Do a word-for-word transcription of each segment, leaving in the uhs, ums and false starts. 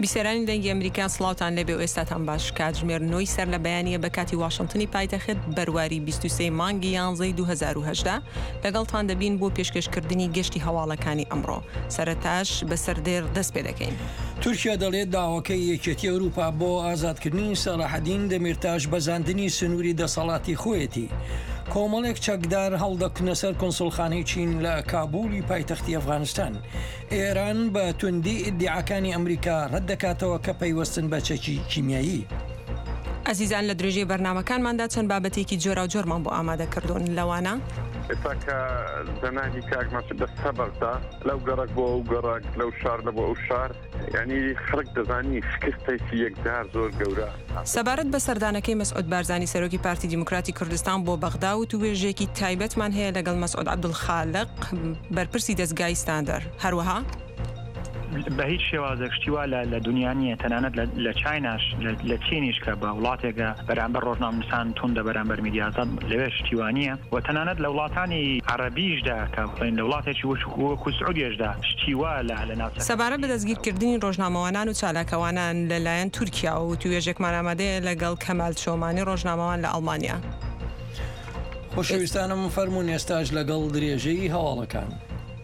بیسەرانی دەنگی ئەمریکا سڵاوتان لەبێ و ئێستاتان باش کاتژمێر نۆی سەر لە بەیانیە بە کاتی واشنتنی پایتەخت بەرواری بیست و سێ مانگی یانزەی دوو هەزار و هەژدە لەگەڵتان دەبین بۆ پێشکەشکردنی گەشتی هەواڵەکانی ئەمڕۆ. سەرەتاش بەسەر دێر دەست پێ دەکەین. تورکیا دەڵێت داواکەی یەکێتی ئەوروپا بۆ ئازادکردنی سەلاحەدین دەمیرتاش بەزاندنی سنووری دەسەڵاتی خۆیەتی. کۆمەڵێک چەکدار هەڵدەکردنە سەر کۆنسڵخانەی چین لە کابولی پایتەختی ئەفغانستان. ئێران بە توندی ئیدعاکانی ئەمریکا ڕەت دەکاتەوە کە پەیوەستن بە چەکی کیمیایی. ئەزیزان لە درێژەی بەرنامەکانماندا چەند بابەتێکی جۆرا و جۆرمان بۆ ئامادەکردوون لەوانە ئێستا کە زەنانی کاکماش بە سەبەردا لەو گەڕک بۆ ئەو گەڕک لەو شار لە بۆ ئەو شار ینی خەڵک دەزانی شکستێکی یەکجار زۆر گەورە. سەبارەت بە سەردانەکەی مەسعود بارزانی سەرۆکی پارتی دیموکراتی کوردستان بۆ بەغدا و توێژێکی تایبەتمان هەیە لەگەڵ مەسعود عەبدولخالق بەرپرسی دەستگای ستاندەر. هەروەها بە هیچ شێوازەکشتیوا لە دنیا نیە تەنانەت لە چایناش لە چینیش کە بە وڵاتێکە بەرامبەر ڕۆژنامەنووسان توندە بەرامبەر میدیازات لەوێ شتیوانیە و تەنانەت لە وڵاتانی عەرەبیشدا کە بڵێن لە وڵاتێکی وەکو سعودیشدا شتیوا لە ناو سەبارەت بە دەستگیرکردنی ڕۆژنامەوانان و چالاکەوانان لەلایەن تورکیا و توێژێکمان ئامادەیە لەگەڵ کەمال شۆمانی ڕۆژنامەوان لە ئەڵمانیا. خۆشەویستانم فەرموون ئێستاش لەگەڵ درێژەی هەواڵەکان.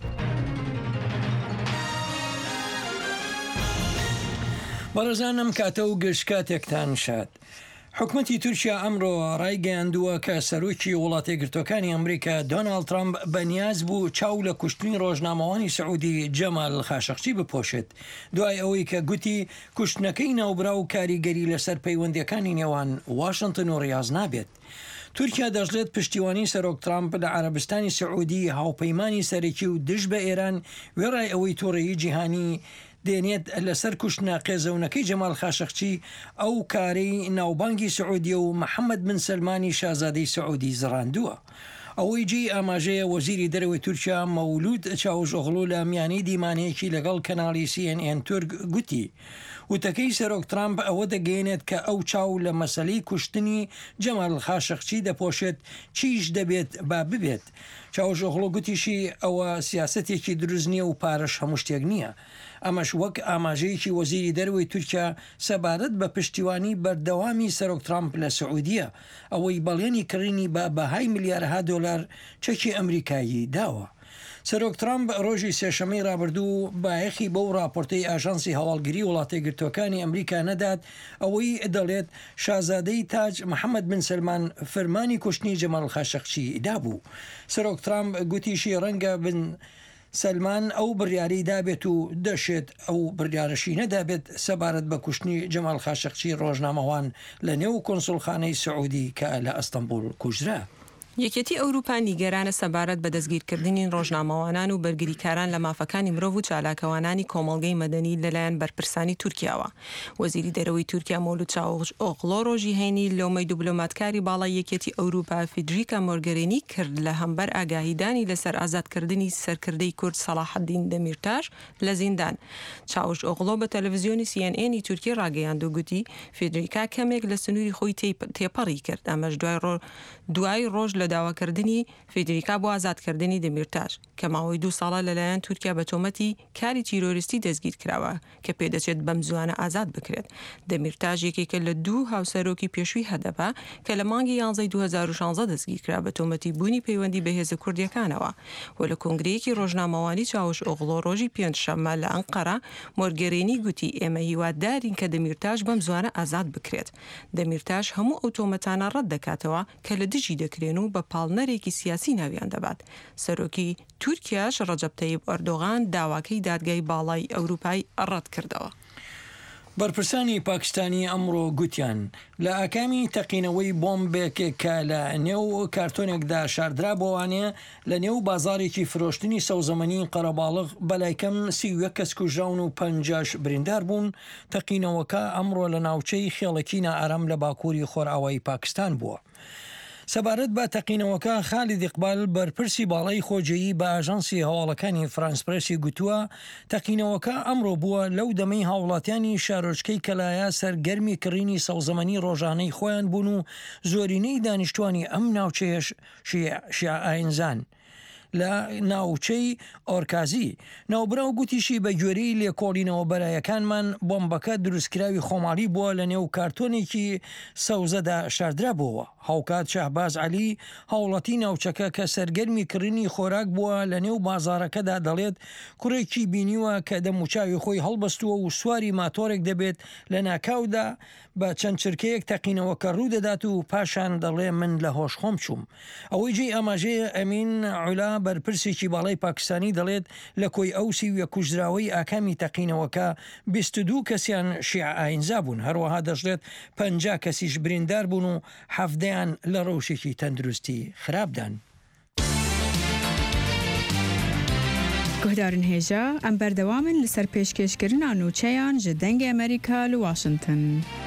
بەڕێزانم کاتە و گەشتکاتێکتان شاد. حکومەتی تورکیا ئەمڕۆ ڕایگەیاندووە کە سەرۆکی وڵاتە یەکگرتووەکانی ئەمریکا دۆناڵد ترامپ بەنیاز بوو چاو لە کوشتنی ڕۆژنامەوانی سعودی جەمال خاشەقچی بپۆشێت دوای ئەوەی کە گوتی کوشتنەکەی ناوبرا و کاریگەری لەسەر پەیوەندیەکانی نێوان واشنتن و ڕیاض نابێت. تورکیا دەژڵێت پشتیوانی سەرۆک ترامپ لە عەرەبستانی سعودی هاوپەیمانی سەرەکی و دژ بە ئێران وێڕای ئەوەی تۆڕەیی جیهانی دێنێت لەسەر کوشتنە قێزەونەکەی جەمال خاشەقچی ئەو کارەی ناوبانگی سعودیە و محەممەد بن سەلمانی شازادەی سعودی زڕاندووە. ئەوەی جێی ئاماژەیە وەزیری دەرەوەی تورکیا مەولود چاوژۆغڵو لە میانەی دیمانەیەکی لەگەڵ کەناڵی سی ئێن ئێن تورک گوتی وتەکەی سەرۆک ترامپ ئەوە دەگەێنێت کە ئەو چاو لە مەسەلەی کوشتنی جەمال خاشەقچی دەپۆشێت چیش دەبێت با ببێت. چاوژۆغڵۆ گوتیشی ئەوە سیاسەتێکی دروست نییە و پارەش هەموو شتێک نییە. ئەمەش وەک ئاماژەیەکی وەزیری دەرەوەی تورکیا سەبارەت بە پشتیوانی بەردەوامی سەرۆک ترامپ لە سعودیە ئەوەی بەڵێنی کڕینی بە بەهای ملیارها دۆلار چەکی ئەمریکایی داوە. سەرۆک ترامپ ڕۆژی سێشەمەی رابرردوو بایەخی بەو راپۆرتەی ئاژانسی هەواڵگیری وڵاتە یەکگرتووەکانی ئەمریکا نەدات ئەوەی دەڵێت شازادەی تاج محەممەد بن سەلمان فەرمانی کوشتنی جەمال خاشەقچی دابوو. سەرۆک ترامپ گوتیشی ڕەنگە بن سەلمان ئەو بڕیاری دابێت و دەشێت ئەو بڕیارەشی نەدابێت سەبارەت بە کوشتنی جەمال خاشەقچی ڕۆژنامەوان لە نێو کۆنسڵخانەی سعودی کە لە ئەستەمبول کوژرا. یەکێتی ئەوروپا نیگەرانە سەبارەت بە دەستگیرکردنی ڕۆژنامەوانان و بەرگریکاران لە مافەکانی مرۆڤ و چالاکەوانانی کۆمەڵگەی مەدەنی لەلایەن بەرپرسانی تورکیاوە. وەزیری دەرەوەی تورکیا مەولود چاوژۆغڵۆ ڕۆژی هەینی لۆمەی دیبلۆماتکاری باڵای یەکێتی ئەوروپا فیدریکا مۆرگەرینی کرد لە هەمبەر ئاگاهیدانی لەسەر ئازادکردنی سەرکردەی کورد سەلاحەدین دەمیرتاش لە زیندان. چاوژۆغڵۆ بە تەلەڤیزیۆنی سی ئێن ئێنی تورکی ڕاگەیاند و گوتی فیدریکا کەمێک لە سنووری خۆی تێپەڕی کرد. ئەمەش دوای ڕۆژ لە داواکردنی فیدریکا بۆ ئازادکردنی دەمیرتاش کە ماوەی دوو ساڵە لەلایەن تورکیا بە تۆمەتی کاری تیرۆریستی دەستگیر کراوە کە پێدەچێت بەم زوانە ئازاد بکرێت. دەمیرتاش یەکێکە لە دوو هاوسەرۆکی پێشووی هەدەپە کە لە مانگی یانزەی دوو هەزار و شانزە دەستگیر کرا بە تۆمەتی بوونی پەیوەندی بە هێزە کوردیەکانەوە. و لە کۆنگرەیەکی ڕۆژنامەوانی چاوژئۆغڵۆ ڕۆژی پێنجشەممە لە ئەنقەرە مۆرگەرینی گوتی ئێمە هیوادارین کە دەمیرتاش بەم زوانە ئازاد بکرێت. دەمیرتاش هەموو ئەو تۆمەتانە ڕەت دەکاتەوە کە لە دژی دەکرێن و بە پاڵنەرێکی سیاسی ناویان دەبات. سەرۆکی تورکیاش ڕەجەب تەیب ئەردۆغان داواکەی دادگای باڵای ئەوروپای ڕەت کردەوە. بەرپرسانی پاکستانی ئەمڕۆ گوتیان لە ئاکامی تەقینەوەی بۆمبێکێک کە لە نێو کارتۆنێکدا شاردرا بۆوانەیە لە نێو بازارێکی فرۆشتنی سەوزەمەنی قەرەباڵغ بەلایکەم سی و یەک کەس کوژراون و پەنجاش بریندار بوون. تەقینەوەکە ئەمڕۆ لە ناوچەی خێڵەکی نائارام لە باکووری خۆرئاوای پاکستان بووە. سەبارەت بە تەقینەوەکە خالید ئیقبال بەرپرسی باڵای خۆجێیی بە ئاژانسی هەواڵەکانی فرانسپرسی گوتووە تەقینەوەکە ئەمڕۆ بووە لەو دەمەی هاوڵاتیانی شارۆچکەی کەلایە سەرگەرمی کڕینی سەوزەمەنی ڕۆژانەی خۆیان بوون و زۆرینەی دانیشتوانی ئەم ناوچەیەش شیعە ئاینزان. لە ناوچەی ئۆرکازی. ناوبراو گوتیشی بە گوێرەی لێکۆڵینەوە بەرایەکانمان بۆمبەکە دروستکراوی خۆماڵی بووە لە نێو کارتۆنێکی سەوزەدا شاردرا بووە. هاوکات شەهباز عەلی هاوڵەتی ناوچەکە کە سەرگەرمی کڕینی خۆراک بووە لە نێو بازارەکەدا دەڵێت کوڕێکی بینیوە کە دەموچاوی خۆی هەڵبەستووە و سواری ماتۆرێک دەبێت لە ناکاودا بە چەند چرکەیەک تەقینەوەکە ڕوو دەدات و پاشان دەڵێ من لە هۆش خۆم چووم. ئەوەی جێ ئاماژەیە ئەمین عولا بەرپرسێکی باڵای پاکستانی دەڵێت لە کۆی ئەوسی وە کوژراوەی ئاکامی تەقینەوەکە بیست و دوو کەسیان شیع ئاینزا بوون. هەروەها دەژێت پەنجا کەسیش بریندار بوون و حەفدەیان لە ڕەوشێکی تەندروستی خراپدان. گهدارن هێژە ئەم بەردەوامن لەسەر پێشکەشکردنا نوچەیان ji dengê Amerîka li Washington.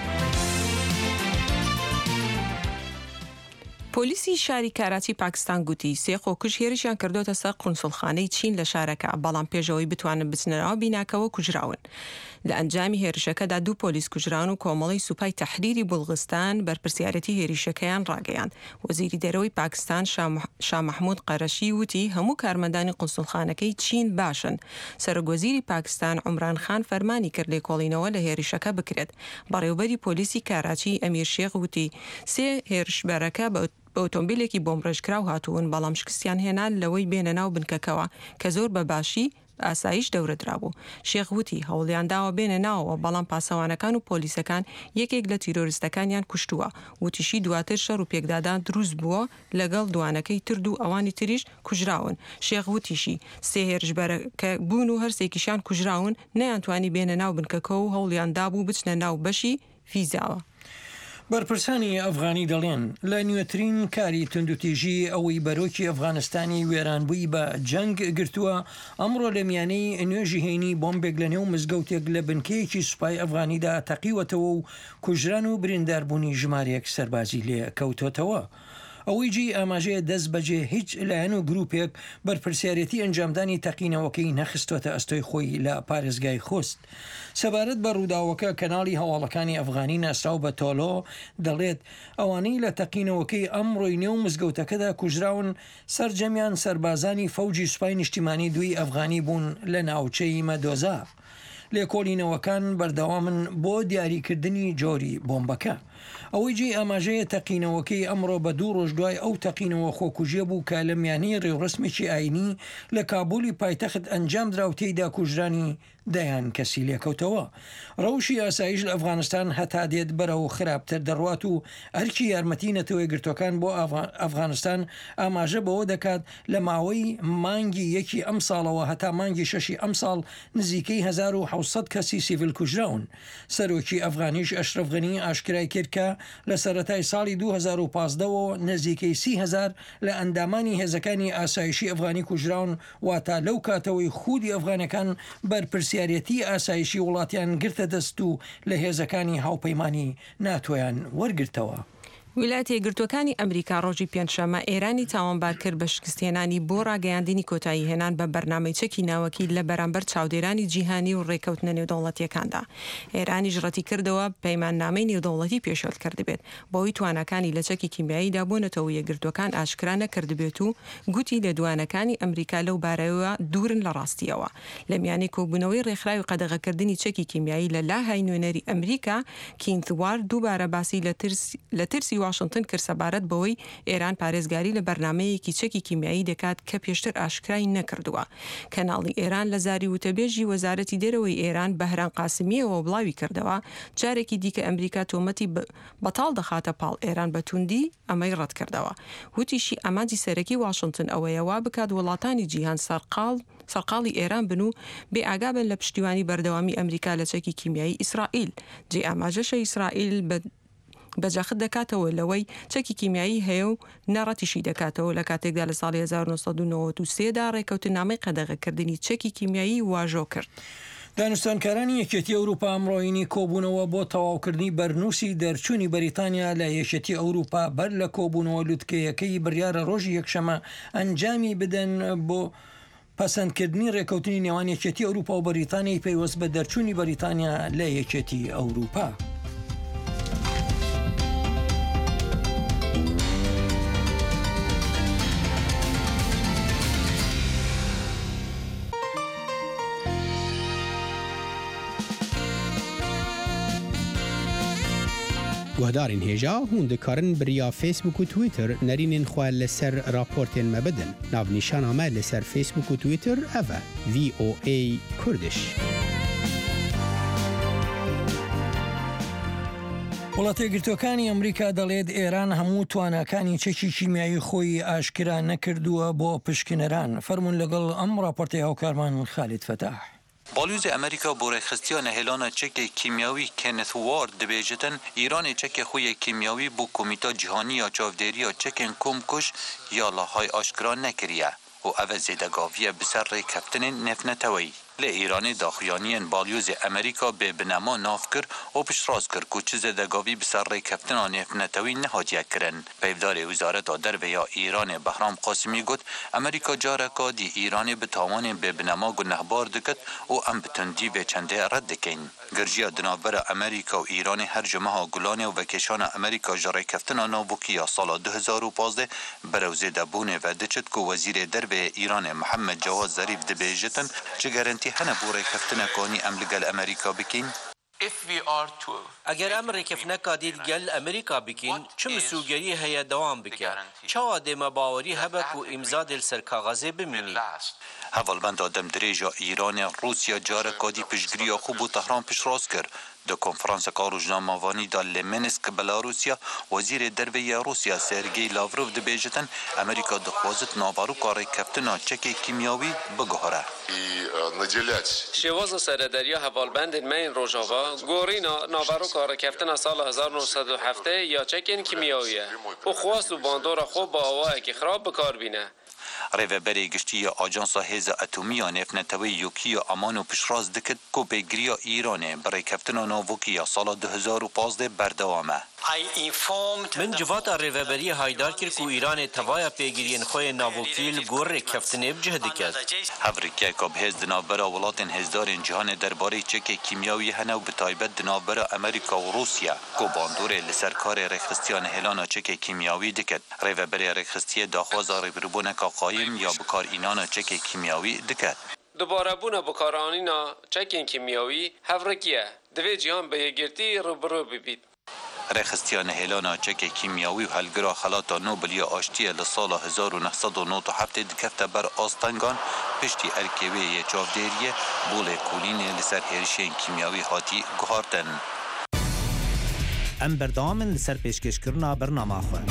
پۆلیسی شاری کاراچی پاکستان گوتی سێ خۆکوژ هێرشیان کردوتە سەر قونسڵخانەی چین لە شارەکە، بەڵام پێشەوەی بتوانن بچنەوە بیناکەوە کوژراون. لە ئەنجامی هێرشەکەدا دوو پۆلیس کوژران و کۆمەڵی سوپای تەحریری بولغستان بەرپرسیارەتی هێریشەکەیان ڕاگەیاند. وەزیری دەرەوەی پاکستان شاه محمود قەرەشی وتی هەموو کارمەندانی قونسڵخانەکەی چین باشن. سەرۆکوەزیری پاکستان عومران خان فەرمانی کرد لێکۆڵینەوە لە هێریشەکە بکرێت. بەڕێوەبەری پۆلیسی کاراچی ئەمیر شێخ وتی سێ هێرشبەرەکە بە ئۆتۆمبیلێکی بۆمڕێژکراو هاتوون، بەڵام شکستیان هێنان لەوەی بێنە ناو بنکەکەوە کە زۆر بە باشی ئاسایش دەورەدرابوو. شێخ وتی هەوڵیان داوە بێنە ناوەوە، بەڵام پاسەوانەکان و پۆلیسەکان یەکێک لە تیرۆریستەکانیان کوشتووە. وتیشی دواتر شەڕ و پێکدادان دروست بووە لەگەڵ دوانەکەی ترد و ئەوانی تریش کوژراون. شێخ وتیشی سێ هێرشبەرەکە بوون و هەرسێکیشان کوژراون، نەیانتوانی بێنە ناو بنکەکەەوە و هەوڵیان دابوو بچنە ناو بەشی فیزاوە. بەرپرسانی ئەفغانی دەڵێن لە نوێترین کاری تونندوتیژی ئەوەی بەرۆکی ئەفغانستانی وێرانبووی بە جەنگ گرتووە ئەمڕۆ لە میانەی نوێژی هێنی بۆمبێک لە نێو مزگەوتێک لە بنکەیەکی سوپای ئەفغانیدا تەقیوەتەوە و کوژران و برینداربوونی ژمارەیەک سەربازی لێ کەوتۆتەوە. ئەوەی جی ئاماژەیە دەست بەجێ هیچ لایەن و گروپێک بەرپرسیارەتی ئەنجامدانی تەقینەوەکەی نەخستوەتە ئەستۆی خۆی لە پارێزگای خۆست. سەبارەت بە ڕووداوەکە کەناڵی هەواڵەکانی ئەفغانی ناسراو بە تۆلۆ دەڵێت ئەوانەی لە تەقینەوەکەی ئەمڕۆی نێو مزگەوتەکەدا کوژراون سەرجەمیان سەربازانی فەوجی سوپای نیشتیمانی دوی ئەفغانی بوون لە ناوچەی مەدۆزا. لێکۆڵینەوەکان بەردەوامن بۆ دیاریکردنی جۆری بۆمبەکە. ئەوەی جێ ئاماژەیە تەقینەوەکەی ئەمڕۆ بە دوو ڕۆژ دوای ئەو تەقینەوە خۆکوژیە بوو کە لە میانەی ڕێوڕسمێکی ئاینی لە کابولی پایتەخت ئەنجام درا و تێیدا کوژرانی دەیان کەسی لێکەوتەوە. ڕەوشی ئاسایش لە ئەفغانستان هەتا دێت بەرەو خراپتر دەڕوات و ئەرکی یارمەتی نەتەوەی گرتوەکان بۆ ئەفغانستان ئاماژە بەوە دەکات لە ماوەی مانگی یەکی ئەم ساڵەوە هەتا مانگی شەشی ئەم ساڵ نزیکەی هەزار و حەوسەد کەسی سیڤیل کوژراون. سەرۆکی ئەفغانیش ئەشرەف غەنی ئاشکرای کرد کە لە سەرەتای ساڵی دوو هەزار و پانزدەوە نزیکەی سی هەزار لە ئەندامانی هێزەکانی ئاسایشی ئەفغانی کوژراون، واتە لەو کاتەوەی خودی ئەفغانەکان بەرپرسیارەتی ئاسایشی وڵاتیان گرتە دەست و لە هێزەکانی هاوپەیمانی ناتۆیان وەرگرتەوە. ویلایەتە یەکگرتووەکانی ئەمریکا ڕۆژی پێنجشەممە ئێرانی تاوانبار کرد بە شکستێنانی بۆ ڕاگەیاندنی کۆتایی هێنان بە بەرنامەی چەکی ناوەکی لە بەرامبەر چاودێرانی جیهانی و ڕێکەوتنە نێودەوڵەتیەکاندا. ئێرانی ژڕەتی کردەوە پەیماننامەی نێودەوڵەتی پێشێل کردبێت بۆی توانەکانی لە چەکی کیمیاییدا بۆنەتەوە یەکگرتوەکان ئاشکرا نەکردبێت و گوتی لە دوانەکانی ئەمریکا لەو بارەوە دوورن لە ڕاستیەوە. لە میانەی کۆبوونەوەی ڕێکخراوی قەدەغەکردنی چەکی کیمیایی لە لاهای نوێنەری ئەمریکا کینتوار دووبارە باسی لە ترسی واشنگتن کرد سەبارەت بەوەی ئێران پارێزگاری لە بەرنامەیەکی چەکی کیمیایی دەکات کە پێشتر ئاشکرای نەکردووە. کەناڵی ئێران لە زاری وتەبێژی وەزارەتی دەرەوەی ئێران بەهران قاسمیەوە بڵاوی کردەوە جارێکی دیکە ئەمریکا تۆمەتی بەتاڵ دەخاتە پاڵ ئێران بە توندی ئەمەی ڕەت کردەوە. وتیشی ئامانجی سەرەکی واشنگتن ئەوەیەوە بکات وڵاتانی جیهان سەرقاڵ سەرقاڵی ئێران بن و بێ ئاگابن لە پشتیوانی بەردەوامی ئەمریکا لە چەکی کیمیایی ئیسرائیل. جێ ئاماژەشە ئیسرائیل بە بەجاخت دەکاتەوە لەوەی چەکی کیمیایی هەیە و نەڕەتیشی دەکاتەوە لە کاتێکدا لە ساڵی هەزار و نۆسەد و نۆڤەت و سێدا ڕێکەوتنامەی قەدەغەکردنی چەکی کیمیایی واژۆ کرد. دانوستانکارانی یەکێتی ئەوروپا ئەمڕۆینی کۆبوونەوە بۆ تەواوکردنی بەرنووسی دەرچوونی بەریتانیا لە یەکێتی ئەوروپا بەر لە کۆبوونەوە لوتکەیەکەی بڕیارە ڕۆژی یەکشەمە ئەنجامی بدەن بۆ پەسەندکردنی ڕێکەوتنی نێوان یەکێتی ئەوروپا و بەریتانیای پەیوەست بە دەرچوونی بەریتانیا لە یەکێتی ئەوروپا. گهدارین هێژا هون دikarin biriya Facebook û Twitter nerînên xwe li ser raportên me bidin. Navnîşana me li ser Facebook û Twitter ev e V O A Kurdish. وڵاتە یەکگرتووەکانی ئەمریکا دەڵێت ئێران هەموو تواناکانی چەکی کیمیایی خۆی ئاشکرا نەکردووە بۆ پشکنەران. فەرمون لەگەڵ ئەم راپۆرتەی هاوکارمان خالید فتاح. بالوز امریکا بۆ ڕێکخستیانە هێلانە چەکێ کیمیاوی کێنث وارد دەبێژێتن ئیرانی چەکێ خۆیە کیمیاوی بۆ کۆمیتا جیهانیە چاودێریە چەکێن کۆمکوش یا لاهای ئاشکرا نەکریە و ئەvە زێدەگاویە بسەر ڕێککەفتنên نێفنەتەوەی. لە ئیرانی داخوایانیان بالوز ئەمریکا بێ بنەما ناف کرد و پشتڕاست کرد و چ زێدەگاوی بسەر ڕێککەفتنا نێفنەتەوەی نەهاتیەکردن. پەیوەدارê وزارەتا دەربەیە ئیرانê بەهرام قاسمی گوت ئەمریکا جارێکا دی ئیرانê bi tawanên bêbinema gunehbar dikit û em bi tundî vê çendê red dikin. Girjiya dinavbera Amerîka û Îranê her ji meha Gulanê û vekeşana Amerîka ji rêkeftina navbokiya sala du hezar û panzdeh berew zêdebûnê ve diçit ku wezîrê derveyê Îranê Mihemed Cawad Zarîf dibêjitin ji gerentî hene bû rêkeftinekanî em li gel Amerîka bikin. ئەگەر ئەم ڕێکەفنەکە دیت گەل ئەمریکا بکەین چ مسوولگەری هەیە دەوام بکە چاوا دێمە باوەری هەبەک و ئیمزا دل سەر کاغەزێ بمینی. هەڤڵبەندا دەمدرێژە ئیرانê رووسیا careka dî piştgiriya xwe bû Tehran piştrast kir. Di konferanseka rojnamavanî da li Minsk Belarusya wezîrê derveyê Rusya Sergey Lavrov dibêjitin Amerîka dixwazit navaroka rêkeftina çekê kîmyawî biguhere. Şêwaza serederiya hevalbendên me yên Rojava gorîna navaroka rêkeftina sala hezar nû sed û heftê ya çekên kîmyawî ye û xwast û bandora xwe bi awayekî xirab bikarbîne. Rêveberê giştiya Ajansa Hêza Atomiya Nêfnetewê Yekîya Aman û piştrast dikit ku pêgiriya Îranê bi rêkeftina navbokiya sala du hezar û panzdeh berdewam e. من civata rêveberiye haydar kir ku Îranê tevaya pêgiriyên xwe yê navokî li gor rêkeftinê bicih diket. Hevrîkeka bihêz di navbera welatên hêzdarên cîhanê derbarê çekê kîmyawî hene û bi taybet di navbera Amerîka û Rusya ku bandorê li ser karê rêkxistiya hêlana çekê kîmyawî dikit. Rêveberê rêkxistiyê daxwaza rêbirbûneka qayîm ya bikarînana çekê kîmyawî dikit. Dubarebûna bikaranîna çekên kîmyawî hevrikî ye. Divê cîhan bi yekgirtî rûbirû bibît. Rêxistiya nehêlana çekê kîmyawî û helgira Xelata Nobelya Aştiye li sala hezar û neh sed û nod û heftê dikefte ber astengan piştî erkê wê yê çavdêriyê bû lêkolînê li ser hêrişên kîmyawî hatî guhartin. Em berdamin li ser pêşkêşkirina bernama xwe.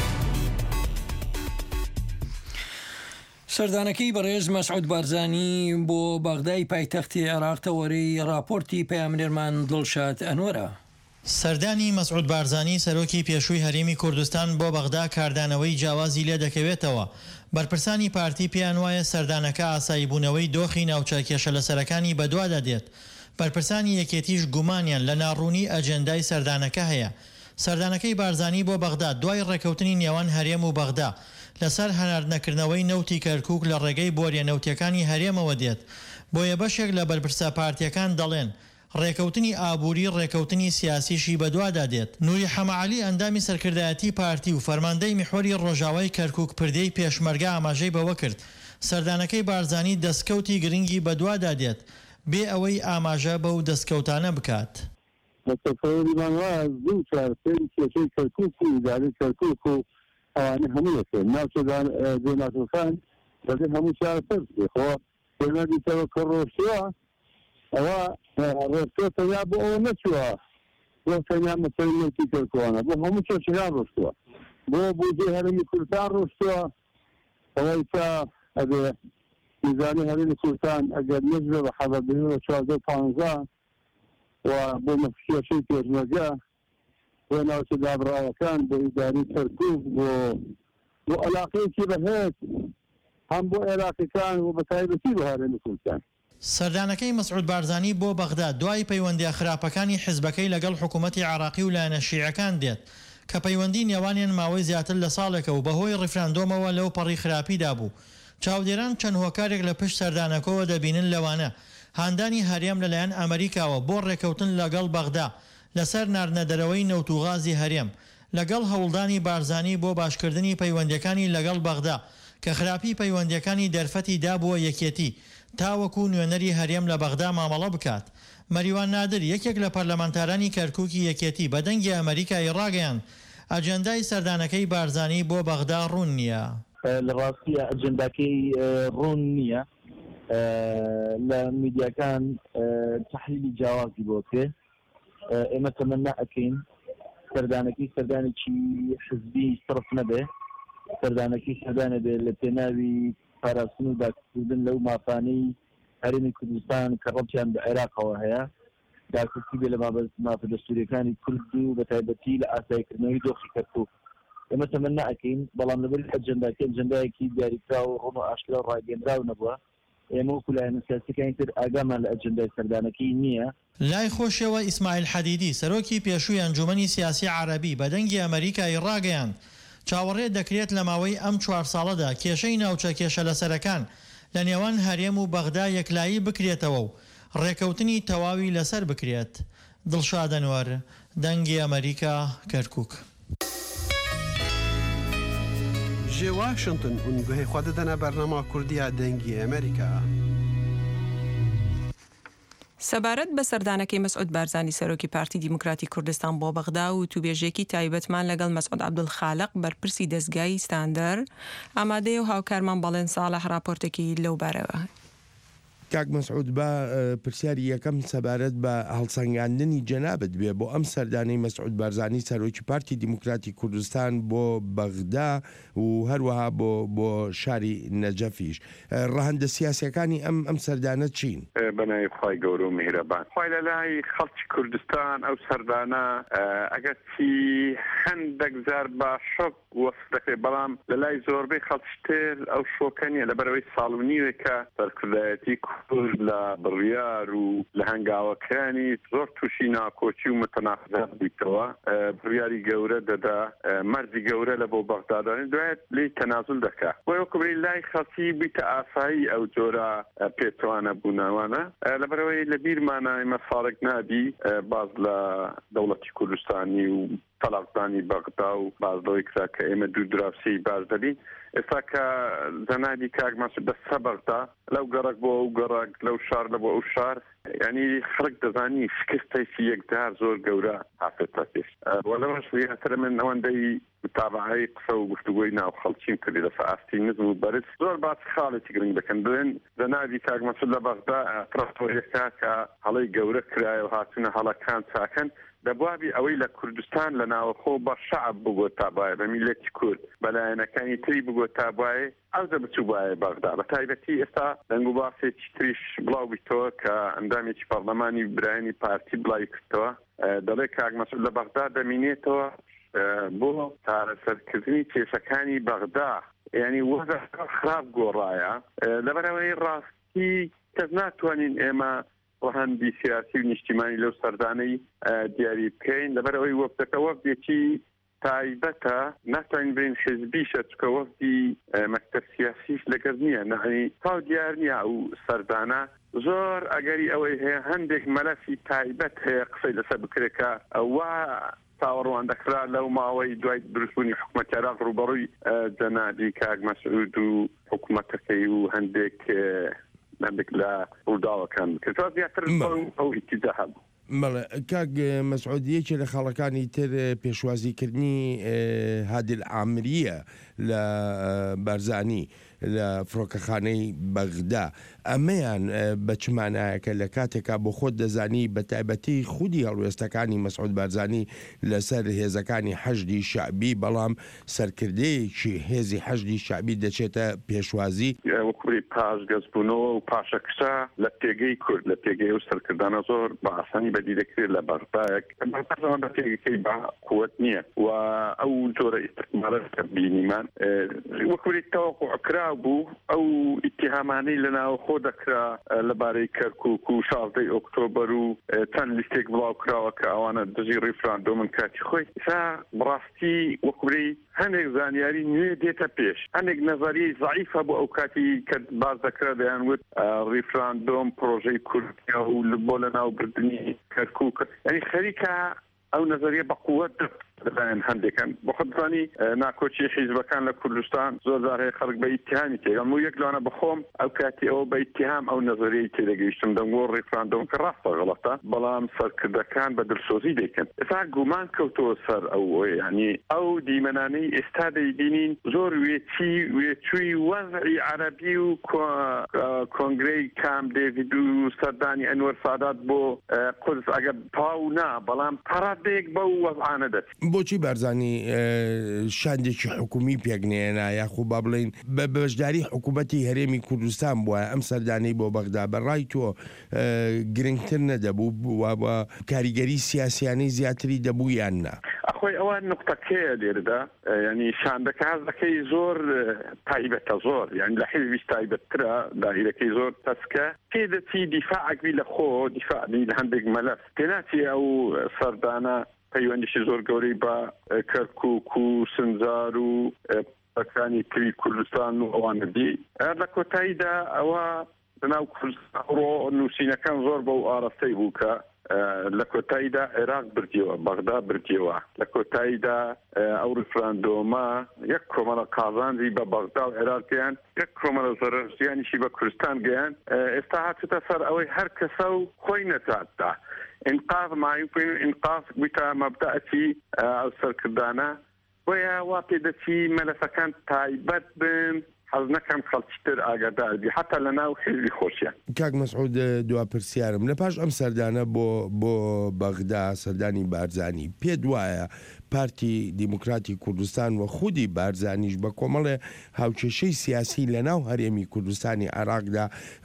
سەردانەکەی بەڕێز مەسعود بارزانی بۆ بەغدای پایتەختی عێراق تەوەرەی راپۆرتی پەیامنێرمان دڵشاد ئەنوەرە. سەردانی مەسعود بارزانی سەرۆکی پێشووی هەرێمی کوردستان بۆ بەغدا کاردانەوەی جیاوازی لێ دەکەوێتەوە. بەرپرسانی پارتی پێیان وایە سەردانەکە ئاساییبوونەوەی دۆخی ناوچە کێشە لە سەرەکانی بەدووادا دێت. بەرپرسانی یەکێتیش گومانیان لە ناڕوونی ئەجێندای سەردانەکە هەیە. سەردانەکەی بارزانی بۆ بەغدا دوای ڕێکەوتنی نێوان هەرێم و بەغدا لەسەر هەناردنەکردنەوەی نەوتی کەرکووک لە ڕێگەی بۆریە نەوتیەکانی هەرێمەوە دێت. بۆیە بەشێک لە بەرپرسە پارتیەکان دەڵێن ڕێکەوتنی ئابووری ڕێکەوتنی سیاسیشی بەدووادا دێت. نوری حەمەعەلی ئەندامی سەرکردایەتی پارتی و فەرماندەی میحوەری ڕۆژاوای کەرکووک پردەی پێشمەرگە ئاماژەی بەوە کرد سەردانەکەی بارزانی دەستکەوتی گرنگی بەدووادا دێت بێ ئەوەی ئاماژە بەو دەستکەوتانە بکات. بەتەفەوەریمان وایە دوو چار سێری کێشەی کەرکووک و ئیدارەی کەرکووک و ئەوانە هەموو یەکێن ناوچە دێماتۆرخان بەبێ هەموو چارەسەر بێخەوە پێنادیتەوە کە ڕۆشتووە ئەوە ڕێستۆتە یا بۆ ئەوە نەچووە بۆ تەنیا مەسەڵەی نەوتی کەرکووانە بۆ هەموو کێشەکان ڕۆشتووە بۆ بودجێ هەرێمی کوردستان ڕۆشتووە ئەوەی تا ئەبێ میزانی هەرێمی کوردستان ئەگەر نەبێ بە حەزەبێنەوە چواردە و پانزە و بۆ کێشەی پێشمەرگە بۆ ناوچە دابڕاوەکان بۆ ئیداری کەرکووک بۆ بۆ عەلاقەیەکی بەهێز هەم بۆ عێراقیەکان و بە تایبەتی بۆ هەرێمی کوردستان. سەردانەکەی مەسعود بارزانی بۆ بەغدا دوای پەیوەندیە خراپەکانی حیزبەکەی لەگەڵ حکوومەتی عێراقی و لایەنە شیعەکان دێت کە پەیوەندی نێوانیان ماوەی زیاتر لە ساڵێکە و بەهۆی ڕیفراندۆمەوە لەو پەڕی خراپیدا بوو. چاودێران چەند هۆکارێک لە پشت سەردانەکەەوە دەبینن لەوانە هاندانی هەرێم لەلایەن ئەمریکاوە بۆ ڕێکەوتن لەگەڵ بەغدا لەسەر ناردنەدەرەوەی نەوتوغازی هەرێم لەگەڵ هەوڵدانی بارزانی بۆ باشکردنی پەیوەندیەکانی لەگەڵ بەغدا کە خراپی پەیوەندیەکانی دەرفەتی دابووە یەکێتی تاوەکو نوێنەری هەرێم لە بەغدا مامەڵە بکات. مەریوان نادر یەکێک لە پەرلەمانتارانی کەرکووکی یەکێتی بە دەنگی ئەمریکای ڕاگەیان ئەجەندای سەردانەکەی بارزانی بۆ بەغدا ڕوون نییە. لە ڕاستیە ئەجەنداکەی ڕوون نییە، لە میدیاکان تحلیلی جیاوازی بۆ بکێ. ئێمە تەمەنا ئەکەین سەردانەکەی سەردانێکی حزبی صرف نەبێ، سەردانەکەی سەردانە بێ لە پێناوی پاراستن و داکردن لەو مافانەی هەرێمی کوردستان کە ڕەبتیان بە عێراقەوە هەیە، داکردی بێ لە مافە دەستوریەکانی کورد و بە تایبەتی لە ئاسایکردنەوەی دۆخی کەرکووک. ئێمە تەمەنا ئەکەین بەڵام لەبەر ئەجەنداکە ئەجەندایەکی دیاریکرا و ڕۆن و ئاشکرا و ڕاگەیەندراو نەبووە. ئێمە وەکو لایەنە سیاسیەکانی تر ئاگامان لە ئەجەندای سەردانەکەی نییە. لای خۆشیەوە ئیسماعیل حەدیدی سەرۆکی پێشووی ئەنجومەنی سیاسی عەرەبی بە دەنگی ئەمریکای ڕاگەیاند چاوەڕێ دەکرێت لە ماوەی ئەم چوار ساڵەدا کێشەی ناوچە کێشە لەسەرەکان لە نێوان هەرێم و بەغدا یەکلایی بکرێتەوە و ڕێکەوتنی تەواوی لەسەر بکرێت. دڵشاد ئەنوەر، دەنگی ئەمریکا، کەرکووک. جێ واشنگتن هون گوهی خوا دەدەنە بەرنامە کوردیە دەنگی ئەمریکا. سەبارەت بە سەردانەکەی مەسعود بارزانی سەرۆکی پارتی دیموکراتی کوردستان بۆ بەغدا و تووبێژێکی تایبەتمان لەگەڵ مەسعود عەبدولخالق بەرپرسی دەستگای ستاندەر ئامادەیە و هاوکارمان بەڵێن ساڵح راپۆرتێکی لەو بارەوە. کاک مەسعود بە پرسیاری یەکەم سەبارەت بە هەڵسەنگاندنی جەنابەت بێ بۆ ئەم سەردانەی مەسعود بارزانی سەرۆکی پارتی دیموکراتی کوردستان بۆ بەغدا و هەروەها بۆ بۆ شاری نەجەفیش. ڕەهەندە سیاسیەکانی ئەم ئەم سەردانە چین؟ بەنای خوای گەورە و میهرەبان. خوای لەلای خەڵکی کوردستان ئەو سەردانە ئەگەر چی هەندێک جار بە شۆک وەست دەکرێت، بەڵام لەلای زۆربەی خەڵکی تر ئەو شۆکە نیە لەبەرەوەی ساڵ و نیوێکە سەرکردایەتی کورد لە بڕیار و لە هەنگاوەکانی زۆر تووشی ناکۆچی و متەناقضات بوویتەوە. بڕیاری گەورە دەدا، مەردی گەورە لە بۆ بەغدادانی دوایێت لی تەنازل دەکات. بۆیە وەکوبری لای خەڵکی بیتە ئاسایی ئەو جۆرە پێچوانە بووناوانە. لەبەرەوەی لە بیرمانە ئێمە ساڵێک نابی باز لە دەوڵەتی کوردستانی و تەلاقدانی بەغدا و بازدەوەی کرا کە ئێمە دوو دراوسی باز دەبین. ئێستا کە جەنابی کاک مەسعود دەستە بەغدا لەو گەڕک بۆ ئەو گەڕک، لەو شار لە بۆ ئەو شار، ینی خەڵک دەزانی شکستێکی یەکدار زۆر گەورە هاتێتە پێش. وە لەمەش یاسرە من ئەوەندەی متابعەی قسە و گفتوگۆی ناو خەڵکیم کردی لەسەر ئاستی نزم و بەرز زۆر باس خاڵێکی گرنگ دەکەن. بڵێن جەنابی کاک مەسعود لە بەغدا ترەفتۆریەکە کە هەڵەی گەورە کرایە و هاتوونە هەڵەکان چاکەن دەبوابی ئەوەی لە کوردستان لە ناوەخۆ بە شەعب بگۆ تابایە، بە میلەتی کورد بەلایەنەکانی تری بگۆ تابایە، ئەو دە بچوو بایە بەغدا. بە تایبەتی ئێستا دەنگ و باسێکی تریش بڵاو بیتەوە کە ئەندامێکی پەرلەمانی برایانی پارتی بڵاوی کردەوە، دەڵێ کاک مەسعود لە بەغدا دەمینێتەوە بۆ چارەسەرکردنی کێشەکانی بەغدا. یعنی وەزە خراپ گۆڕایە. لەبەرەوەی ڕاستی کەس ناتوانین ئێمە ڕەهەندی سیاسی و نیشتیمانی لەو سەردانەی دیاری بکەین، لەبەرەوەی وەفتەکە وەفتێکی تایبەتە، ناتوانین بین حزبیشە چکە وەفتی مەکتەب سیاسیش لەگەر نییە، نەهەنی تاو دیار نییە ئەو سەردانە. زۆر ئەگەری ئەوەی هەیە هەندێک مەلەفی تایبەت هەیە قسەی لەسەر بکرێکە ئەوە تاوەڕوان دەکرا لەو ماوەی دوای دروستبوونی حکوومەتی عێراق ڕوبەڕووی جەنابی کاک مەسعود و حکوومەتەکەی و هەندێک هەندێک لە ڕووداوەکان بکرد زیاتر ئەو ئیتیجا هەبوو. بەڵێ کاک مەسعود یەکێ لە خەڵەکانی تر پێشوازیکردنی هادل عامریە لە بارزانی لە فڕۆکەخانەی بەغدا. ئەمەیان بە چمانایەکە لە کاتێکا بۆ خۆت دەزانی بە تایبەتی خودی هەڵوێستەکانی مەسعود بارزانی لەسەر هێزەکانی حەشدی شعبی، بەڵام سەرکردەیەکی هێزی حەشدی شعبی دەچێتە پێشوازی وەکوی پاش گەزبوونەوە و پاشەکسا لە پێگەی کورد لە پێگەی و سەرکردانە زۆر بە ئاسانی بەدی دەکرێت لە بەغدایەک بە پێگەکەی بە قووەت نییە و ئەو جۆرە ئیستقمارە بینیمان وەکوی تەوەقوعکرا بوو. ئەو ئیتیهامانەی لەناو خۆ دەکرا لەبارەی کەرکووک و شازدەی ئۆکتۆبەر و چەند لیستێک بڵاو کراوە کە ئەوانە دژی ڕیفراندۆمن کاتی خۆی ئسا بڕاستی وەکوی هەندێک زانیاری نوێ دێتە پێش، هەندێک نەزەریەی زەعیفە بۆ ئەو کاتی کە باز دەکرا دەیانوت ڕیفراندۆم پرۆژەی کوردیا و بۆ لە ناوبردننی کەرکووک، یعنی خەریکە ئەو نەزەریە بە قووەت لەلایەن هەندێکن بۆ خۆتزانی ناکۆچی حیزبەکان لە کوردستان زۆر جار هەیە خەڵک بە ئیتیهامی تێگەم و یەک لەوانە بخۆم ئەو کاتی ئەوە بە ئیتیهام ئەو نەزەریەی تێدەگەیشتم دەنگۆ ڕێفراندۆم کە ڕاستە غەڵەتە بەڵام سەرکردەکان بە دڵسۆزی دەیکەن ئێستا گومان کەوتەوە سەر ئەو ینی ئەو دیمەنانەی ئێستا دەیبینین زۆر وێچی وێچووی وەزعی عەرەبی و کۆنگرەی کام دێڤید و سەردانی ئەنوەر سادات بۆ قودس ئەگە پاو نا بەڵام پەرادێک بەو وەزعانە دەچێت. بۆچی بارزانی شاندێکی حکومی پێکنێنە یاخو با بڵین بە بەشداری حکوومەتی هەرێمی کوردستان بووە ئەم سەردانەی بۆ بەغدا بەڕای تۆ گرنگتر نەدەبوو و بە کاریگەری سیاسیانەی زیاتری دەبوو یان نا؟ ئەخۆی ئەوە نقطەکەیە لێرەدا ینی شاندەکە هەزەکەی زۆر تایبەتە زۆر یان لە حیزبیش تایبەتترە داهیرەکەی زۆر تەسکە پێدەچی دیفاعێکی لە خۆ دیفاعی لە هەندێک مەلەف تێناچی ئەو سەردانە پەیوەندیشی زۆر گەورەی بە کەرکووک و سنجار و بەکانی تری کوردستان و ئەوانەدی لە کۆتاییدا ئەوە لەناو کوردستانڕۆ نووسینەکان زۆر بەو ئاراستەی بوو کە لە کۆتاییدا عێراق بردیەوە بەغدا بردیەوە لە کۆتاییدا ئەو ڕفراندۆمە یەک کۆمەڵە قازانجی بە بەغدا و عێراقیان یەک کۆمەڵە زەرەرزیانیشی بە کوردستان گەیان ئێستا هاتوتە سەر ئەوەی هەر کەسە و خۆی نەجاتدا انقاذ ما يمكن انقاذ بتا مبدأتي او سركردانا ويا واقدتي ملفكان تايبت بن حەزنەکەم خەڵکیتر ئاگادار بی حتا لە ناو حیزبی خۆشیان. کاک مەسعود دوا پرسیارم لە پاش ئەم سەردانە بۆ بۆ بەغدا سەردانی بارزانی پێت وایە پارتی دیموکراتی کوردستان و خودی بارزانیش بە کۆمەڵێ هاوکێشەی سیاسی لە ناو هەرێمی کوردستانی عێراقدا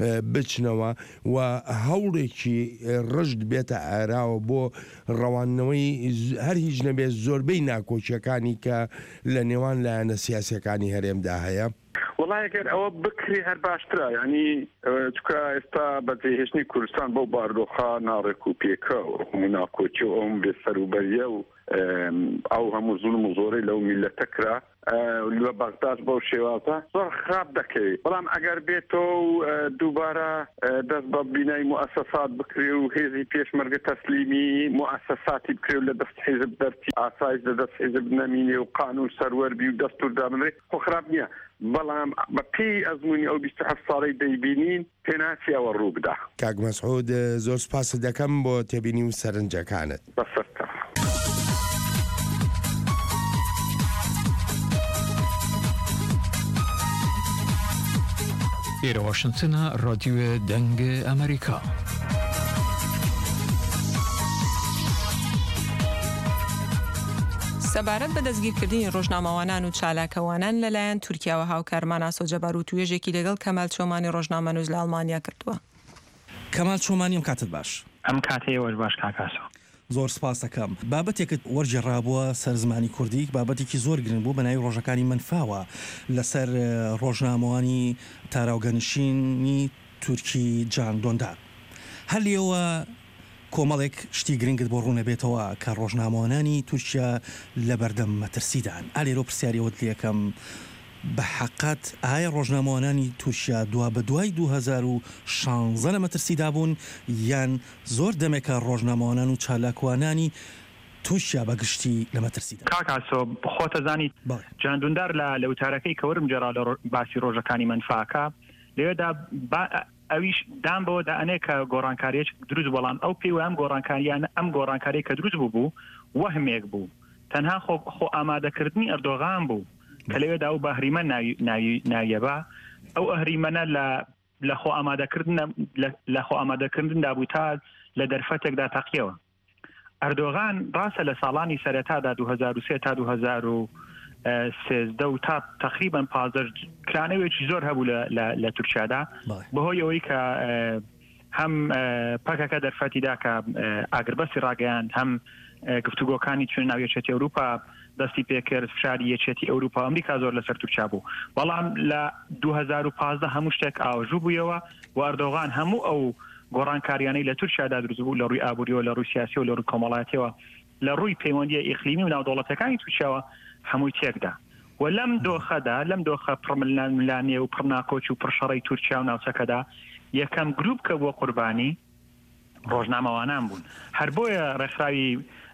بچنەوە و هەوڵێکی ڕشت بێتە ئاراوە بۆ ڕەوانەوەی هەر هیچ نەبێت زۆربەی ناکۆچیەکانی کە لە نێوان لایەنە سیاسیەکانی هەرێمدا هەیە؟ وڵای ئەگەر ئەوە بکری هەر باشترە ینی چکە ئێستا بەجێهێشتنی کوردستان بەو باردۆخە ناڕێک و پێکە و ناکۆچی و ئەوم بێ سەروبەریە و ئەو هەموو زوڵم و زۆرەی لەو میلەتە کرا لە بەغداد بەو شێوازە زۆر خراپ دەکەوێت بەڵام ئەگەر بێتەوە دووبارە دەست بە بینای موسسات بکرێ و هێزی پێشمەرگە تەسلیمی موسساتی بکرێ و لە دەست حیزب دەرچی ئاسایش لە دەست حیزب نەمینێ و قانون سەروەربی و دەستور دامنێ خۆ خراپ نییە بەڵام بە پێی ئەزمموی ئەو بیست و هەفت ساڵی دەیبینین پێناچی ئەوە ڕوو بدە. کاک مەسعود زۆر سپاس دەکەم بۆ تێبینی و سەرنجەکانت. بەسەرتە. ئێرە واشنگتنە ڕادیۆ دەنگە ئەمریکا. سەبارەت بە دەستگیرکردنی ڕۆژنامەوانان و چالاکەوانان لەلایەن تورکیاوە هاوکارمان ئاسۆجەبار و توێژێکی لەگەڵ کەمال چۆمانی ڕۆژنامە نووز لە ئەڵمانیا کردووە. کەمال چۆمانی ئەم کاتت باش. ئەم کاتەیەوەش باش کاکاسەوە. زۆر سپاس دەکەم. بابەتێکت وەرجێڕابووە سەر زمانی کوردی بابەتێکی زۆر گرنگ بوو بە ناوی ڕۆژەکانی منفاوە لەسەر ڕۆژنامەوانی تاراوگەنشینی تورکی جان دۆندار. هەر لێەوە کۆمەڵێک شتی گرنگت بۆ ڕوونە بێتەوە کە ڕۆژنامەوانانی تورکیا لە بەردەم مەترسیدان. ئالێرۆ پرسیاریەوەت لێکەم بە حقات ئایا ڕۆژنامەوانانی تورکیا دوا بە دوای دوو هەزار و شانزە لە مەترسیدا بوون یان زۆر دەمێکە ڕۆژنامەوانان و چالاکوانانی تووشیا بەگشتی لە مەترسیدا؟ کاکاسۆ خۆتەزانی جاندوندار لە لە وتارەکەی کەورم جێرا لە باسی ڕۆژەکانی منفاکە لێدا ئەویش دام بۆ دەئەنێ کە گۆڕانکاریەک دروست بەڵام ئەو پێی ئەم گۆڕانکاریانە ئەم گۆڕانکاری کە دروست بوو بوو وەهمێک بوو تەنها خۆ خۆ ئامادەکردنی ئەردۆغان بوو کە لەوێدا ئەو بەهریمە ناویەبە ئەو ئەهریمەنە لە لە خۆ ئامادەکردن لە خۆ ئامادەکردندا بوو تا لە دەرفەتێکدا تەقیەوە. ئەردۆغان ڕاستە لە ساڵانی سەرەتادا دوو هەزار و سێ تا دوو هەزار و سێزدە و تا تقریبا پازدە کلانەوێکی زۆر هەبوو لە تورکیادا بەهۆی ئەوەی کە هەم پەکەکە دەرفەتیدا کە ئاگربەسی ڕاگەیاند هەم گفتوگۆکانی چون ناو یەکێتی ئەوروپا دەستی پێکرد فشاری یەکێتی ئەوروپا ئەمریکا زۆر لەسەر تورکیا بوو بەڵام لە دوو هەزار و پازدە هەموو شتێک ئاوژوو بوویەوە و ئەردۆغان هەموو ئەو گۆڕانکاریانەی لە تورکیادا دروست بوو لە ڕووی ئابووریەوە لە ڕووی سیاسی و لە ڕووی کۆمەڵایەتیەوە لە ڕووی پەیوەندیە ئیقلیمی و ناودەوڵەتەکانی تورکیاوە هەمووی تێکدا و لەم دۆخەدا لەم دۆخە پڕملانێ و پڕناکۆچ و پڕشەڕەی تورکیا و ناوچەکەدا یەکەم گروپ کە بۆ قوربانی ڕۆژنامەوانان بوون هەر بۆیە ڕێکخراوی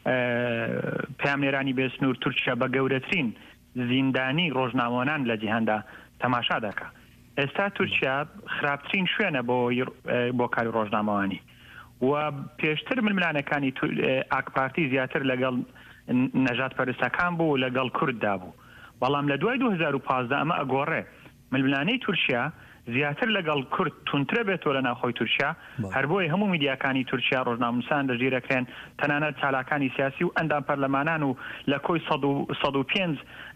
پامێرانی بێسنوور تورکیا بە گەورەترین زیندانی ڕۆژنامەوانان لە جیهاندا تەماشا دەکا ئێستا تورکیا خراپترین شوێنە بۆ بۆ کاری ڕۆژنامەوانی و پێشتر ململانەکانی ئاکپارتی زیاتر لەگەڵ نەژاد پەرستەکان بوو لەگەڵ کورددا بوو بەڵام لە دوای دوو هەزار و پازدە ئەمە ئەگۆڕێ ململانەی تورکیا زیاتر لەگەڵ کورد تونترە بێتەوە لە ناوخۆی تورکیا هەر بۆی هەموو میدیاکانی تورکیا ڕۆژنامەنووسان دەژیرەکرێن تەنانەت چالاکانی سیاسی و ئەندام پەرلەمانان و لە کۆی سەد و پێنج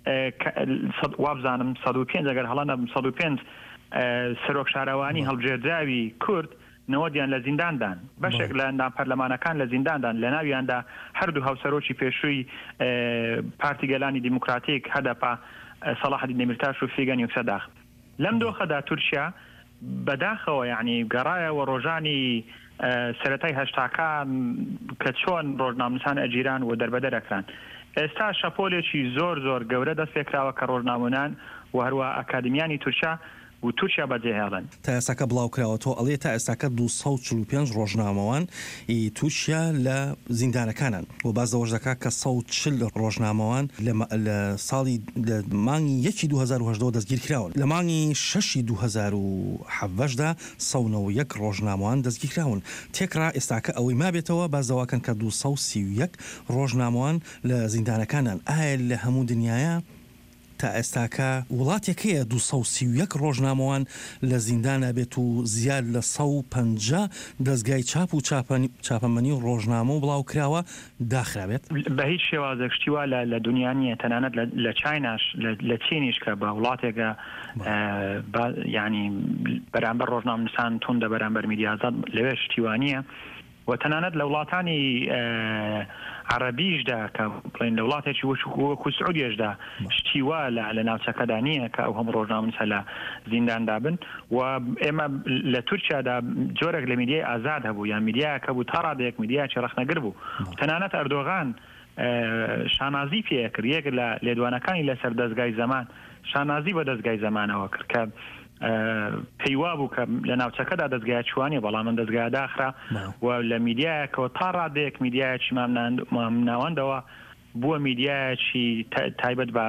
وابزانم سەد و پێنج ئەگەر هەڵە نەبم سەد و پێنج سەرۆک شارەوانی هەڵبژێردراوی کورد نەوەدیان لە زینداندان بەشێک لە ئەندام پەرلەمانەکان لە زینداندان لە ناویاندا هەردوو هاوسەرۆکی پێشووی پارتی گەلانی دیموکراتیک هەدەپا سەلاحەدین دەمیرتاش و فیگەن یوکسەداخ لەم دۆخەدا تورکیا بەداخەوە یعنی گەڕایەوە ڕۆژانی سەرەتای هەشتاکان کە چۆن ڕۆژنامەنووسان ئەجیران و دەربەدەرەکران ئێستا شەپۆلێکی زۆر زۆر گەورە دەست پێکراوە کە ڕۆژنامەنووسان و هەروە ئەکادمیانی تورکیا و تورکیا بەجێهێڵن تا ئێستاکە بڵاوکراوە تۆ ئەڵێ تا ئێستاکە دووسەد و چل و پێنج ڕۆژنامەوان تورکیا لە زیندانەکانن و باز دەوەش دەکات کە سەد و چل ڕۆژنامەوان لە ساڵی مانگی یەکی دوو هەزار و هەژدە دەستگیر کراون لە مانگی شەشی دوو هەزار و حەڤەشدا سەد و یەک ڕۆژنامەوان دەستگیر کراون تێکرا ئێستاکە ئەوەی مابێتەوە باز دەواکەن کە دووسەد و سی و یەک ڕۆژنامەوان لە زیندانەکانن ئایا لە هەموو دنیاە تا ئێستاکە وڵاتێکەیە دووسەد و سی و یەک ڕۆژنامەوان لە زیندانە بێت و زیاد لە سەد و پەنجا دەستگای چاپ و چاپەمەنی و ڕۆژنامە و بڵاو کراوە داخرابێت بە هیچ شێوازێک شتیوە لە دنیا نیە تەنانەت لە چایناش لە چینیش کە بە وڵاتێکە ینی بەرامبەر ڕۆژنامەنووسان توندە بەرامبەر میدیازات لەوێ شتیوانیە و تەنانەت لە وڵاتانی عربیشدا کە بڵێن لە وڵاتێکی وەکو سعودیەشدا شتیوا لە ناوچەکەدا نییە کە ئەو هەموو ڕۆژنامەنووسە لە زینداندا بن و ئێمە لە تورکیادا جۆرێک لە میدیای ئازاد هەبوو یان میدیاکە بوو تا ڕادێک میدیاکی ڕەخنەگر بوو تەنانەت ئەردۆغان شانازی پێکرد یەک لە لێدوانەکانی لەسەر دەستگای زەمان شانازی بە دەستگای زەمانەوە کرد کە پەیوا بوو کە لە ناوچەکەدا دەستگای چوانێ بەڵام من دەستگای داخرا و لە میدیایەکەوە تا ڕادێک میدیایکی ناوەندەوە بووە میدیایکی تایبەت بە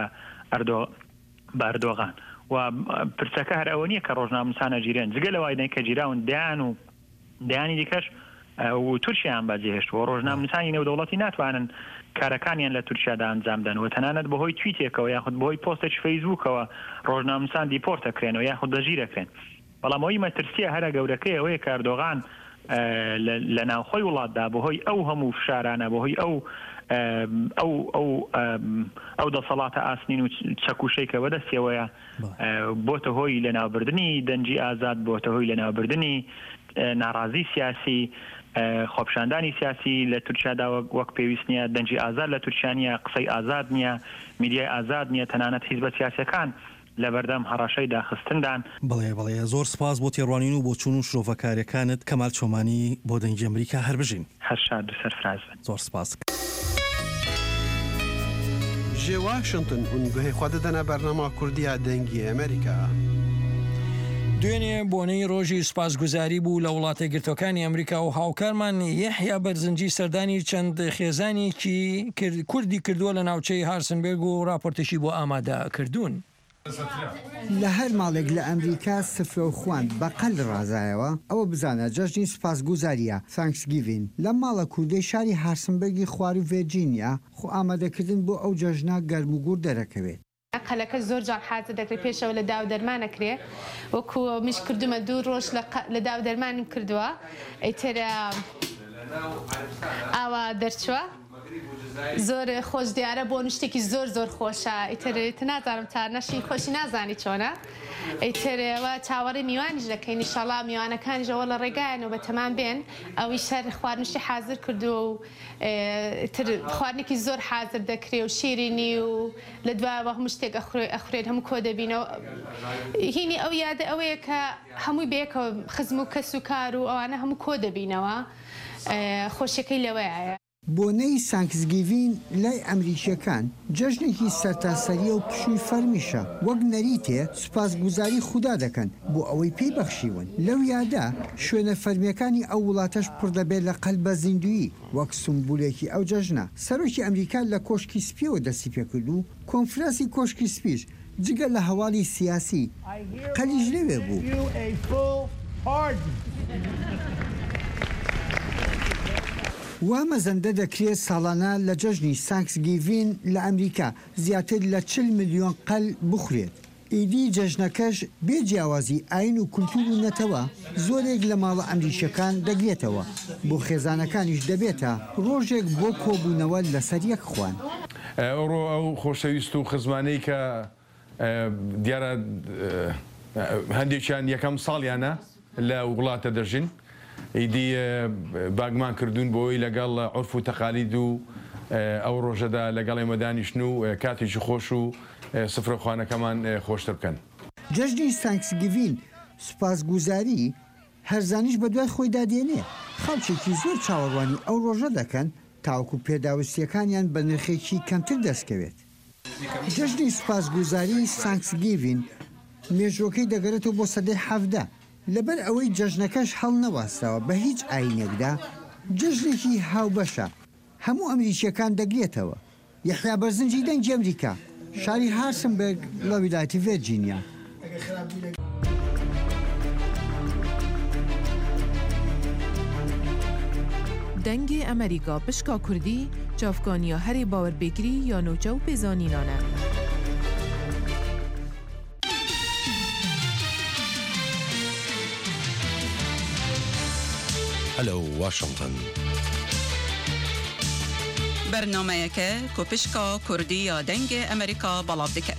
ئەردۆغان و پرسەکە هەر ئەوە نییە کە ڕۆژنامەنووسانە گیرێن جگە لەوای کە گیراون دایان و دایانی دیکەش و تورکیایان بەجێهێشت و ڕۆژنامەنووسانی نێودەوڵەتی ناتوانن کارەکانیان لە تورکیادا ئەنجامدەن و تەنانەت بەهۆی تویتێکەوە یاخود بەهۆی پۆستێکی فەیسبووکەوە ڕۆژنامەنووسان دیپۆرتەکرێنەوە یاخود دەژیرەکرێن بەڵام ئەوەی مەترسیە هەرە گەورەکەی ئەوەیە کە ئەردۆغان لە ناوخۆی وڵاتدا بەهۆی ئەو هەموو فشارانە بەهۆی ئەو ئەو ئەو ئەو دەسەڵاتە ئاسنین و چەکوشەی کە بەدەستیەوەیە بۆتە هۆی لەناوبردنی دەنجی ئازاد بۆتە هۆی لەناوبردنی ناڕازی سیاسی خۆپشاندانی سیاسی لە تورکیادا وەک پێویست نییە دەنجی ئازاد لە تورکیانە قسەی ئازاد نییە میدیای ئازاد نییە تەنانەت حیزبە سیاسەکان لە بەردەم هەڕاشەی داخستندان بڵێ بڵێ زۆر سپاس بۆ تێڕوانین و بۆ چوون و شرۆڤەکاریەکانت کەمال چۆمانی بۆ دەنگی ئەمریکا هەر بژین هەر شاد سەرفراز بن زۆر سپاس ji Washington hûn guhê xwe didine bernama Kurdiya dengê Amerîka. دوێنێ بۆنەی ڕۆژی سوپاسگوزاری بوو لە وڵاتە گرتوەکانی ئەمریکا و هاوکارمان یەحیا بەرزنجی سەردانی چەند خێزانێکی کوردی کردووە لە ناوچەی هارسنبرگ و راپۆرتێکی بۆ ئامادە کردوون. لە هەر ماڵێک لە ئەمریکا سفرە و خوان بەقەل ڕازایەوە ئەوە بزانە جەژنی سوپاسگوزاریە تانکسگیڤین لە ماڵە کوردەی شاری هارسنبرگی خوار و ڤێرجینیا خۆ ئامادەکردن بۆ ئەو جەژنا گەرم و گوور دەرەکەوێت. قەلەکە زۆر جار حاضر دەکرێت پێشەوە لە داو دەرمانەکرێ وەکو میش کردومە دوو ڕۆژ لە داو دەرمانم کردووە ئەیترە ئاوا دەرچووە زۆر خۆش دیارە بۆ شتێکی زۆر زۆر خۆشە ئیتر نازانم تا نەشی خۆشی نازانی چۆنە ئەیترەوە چاوەڕی میوانیش دەکەین ئینشاڵڵا میوانەکانیشەوە لە ڕێگایەنەوە بە تەمان بێن ئەوی شەر خواردنشتی حاضر کردو و خواردنێکی زۆر حاضر دەکرێ و شیرینی و لە دوایەوە هەموو شتێک ئەخورێت هەموو کۆ دەبینەوە هینی ئەو یادە ئەوەیە کە هەمووی بەیەکەوە خزم و کەس و کار و ئەوانە هەموو کۆ دەبینەوە خۆشیەکەی لەوەیە. بۆنەی سانکسگیڤین لای ئەمریکیەکان جەژنێکی سەرتاسەریە و پشووی فەرمیشە وەک نەریتێ سوپاسگوزاری خودا دەکەن بۆ ئەوەی پێی بەخشیون لەو یادا شوێنە فەرمیەکانی ئەو وڵاتەش پڕ دەبێت لە قەلبە زیندویی وەک سمبولێکی ئەو جەژنە. سەرۆکی ئەمریکا لە کۆشکی سپیەوە دەستی پێکرد و کۆنفرانسی کۆشکی سپیش جگە لە هەواڵی سیاسی قەلیژ لەوێ بوو. وا مەزەندە دەکرێت ساڵانە لە جەژنی سانکسگیڤین لە ئەمریکا زیاتر لە چل ملیۆن قەل بخورێت. ئیدی جەژنەکەش بێ جیاوازی ئاین و کولتور و نەتەوە زۆرێک لە ماڵە ئەمریکیەکان دەگرێتەوە بۆ خێزانەکانیش دەبێتە ڕۆژێک بۆ کۆبوونەوە لەسەر یەک خوان. ئەوڕۆ ئەو خۆشەویست و خزمانەی کە دیارە هەندێکیان یەکەم ساڵیانە لە وڵاتە دەژین ئیدی باگمان کردوون بۆی لەگەڵ عرف و تەقالید و ئەو ڕۆژەدا لەگەڵ ئێمەدانیشتن و کاتێکی خۆش و سفرەخوانەکەمان خۆشتر بکەن. جەژنی سانکسگیڤین سوپاسگوزاری هەرزانیش بە دوای خۆی دادێنێ خەڵکێکی زۆر چاوەڕوانی ئەو ڕۆژە دەکەن تاوەکو پێداویستیەکانیان بە نرخێکی کەمتر دەستکەوێت. جەژنی سوپاسگوزاری سانکسگیڤین مێژوەکەی دەگەرێتەوە بۆ سەدەی حەڤدە لەبەر ئەوەی جەژنەکەش هەڵ نەواستەوە بە هیچ ئاینێکدا جەژنێکی هاوبەشە هەموو ئەمریکیەکان دەگرێتەوە. یەحیا بەرزنجی دەنگی ئەمریکا شاری هارسنبرگ لە ویلایەتی ڤێرجینیا. دەنگی ئەمریکا پشکا کوردی چافکانیا هەرێ باوەربێگری یا نۆچە و پێزانینانە. هەلو واشنگتن بەرنامەیەکە کۆپشکا کوردی یا دەنگی ئەمریکا بەڵاو دەکات.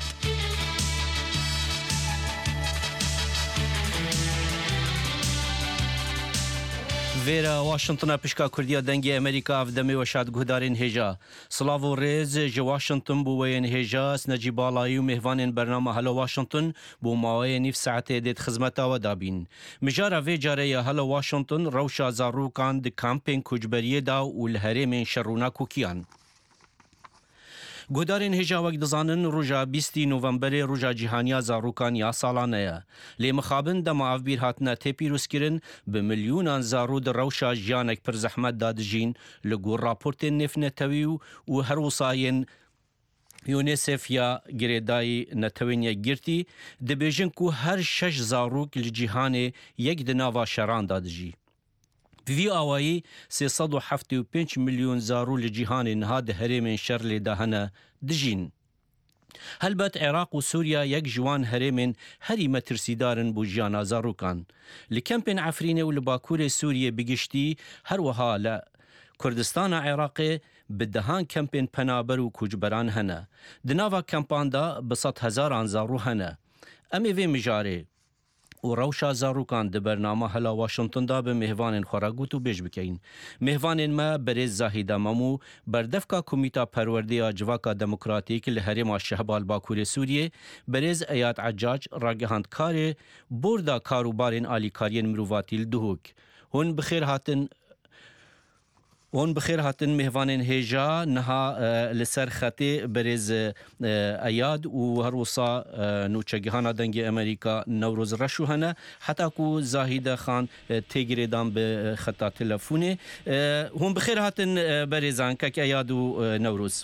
Vêra Washingtona pişka Kurdiya dengê Amerîka ev demê weşat guhdarên hêja. Silav û rêz ji Washington bû weyên hêja Snecî Balayî û mêhvanên bernama Hello Washington bû mawayê nîv saetê dê xizmeta we dabîn. Mijara vê carê ya Hello Washington rewşa zarûkan di kampên koçberiyê da û li herêmên şerûna Kukiyan. Guhdarên hêja wek dizanin roja bîstî Novemberê roja cîhaniya zarûkan ya salanê ye. Lê mixabin dema evbîr hatine tê pîrozkirin bi milyûnan zarû di rewşa jiyanek pir zehmet da dijîn li gor raportên nêfnetewî û her wîsayên UNICEF ya girêdayî netewên yekgirtî dibêjin ku her şeş zarok li cîhanê yek di nava şeran da dijî. Vî awayî sê sed û heftê û pênc milyon zarû li cîhanê niha di herêmên şer lê de hene dijîn. Helbet Iraq û Sûriya yek ji wan herêmên herî metirsîdarin bû jiyana zarûkan. Li kempên Efrînê û li Bakurê Sûriyê bigiştî her wiha li Kurdistana Iraqê bi dehan kempên penaber û koçberan hene. Di nava kempan da bi sed hezaran zarû hene. Em ê vê mijarê û rewşa zarûkan di bernama Hello Washington da bi mêhvanên xwe re got û bêj bikeyin. Mêhvanên me Berêz Zahîda Memû, berdevka Komîta Perwerdeya Civaka Demokratîk li herêma Şehbal Bakurê Sûriyê, Berêz Eyad Eccac ragihand karê borda karûbarên alîkariyên mirovatî li Duhok. Hûn bi xêr hatin Hûn bi xêr hatin mêhvanên hêja niha li ser xetê Berêz Eyad û her wisa nûçegihana dengê Amerîka Newroz reşû hene heta ku Zahîde Xan têgirêdan bi xeta telefonê. Hûn bi xêr hatin Berêzan kek Eyad û Newroz.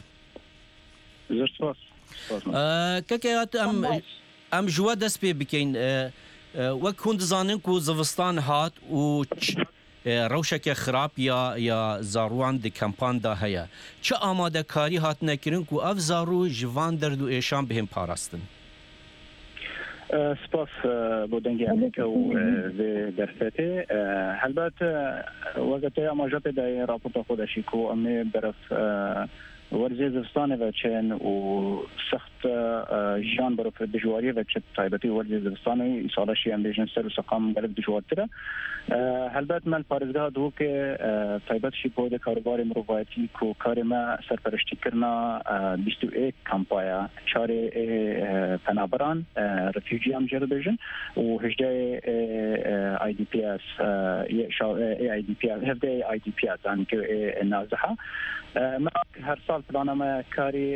Kek Eyad em em ji we dest pê bikeyn wek hûn dizanin ku zivistan hat û rewşeke xirab ya ya zarûan di kempan da heye. Çi amadekarî hatine kirin ku ev zarû ji van derd û êşan bihên parastin? سپاس بۆ دەنگی ئەمریکا و vê derfetê helbet weketê amaja pêdayê raporta xwe de şî ku em ê beref ورزی زستان و چن و سخت جان برای دجواری و چه تایبتی ورزی زستان سالشی هم بیشتر سر و سقام غالب دجوارتره. هلبت من پارزگاه دو که تایبت شی بود کاروبار مروایتی کو کار ما سرپرستی کرنا بیست و یک کمپایا چاره پنابران رفیجی هم جرد بیشن و هجده آی دی پی اس آی دی پی اس هفده آی دی پی اس آن که نازها ما هر سال پلانم کاری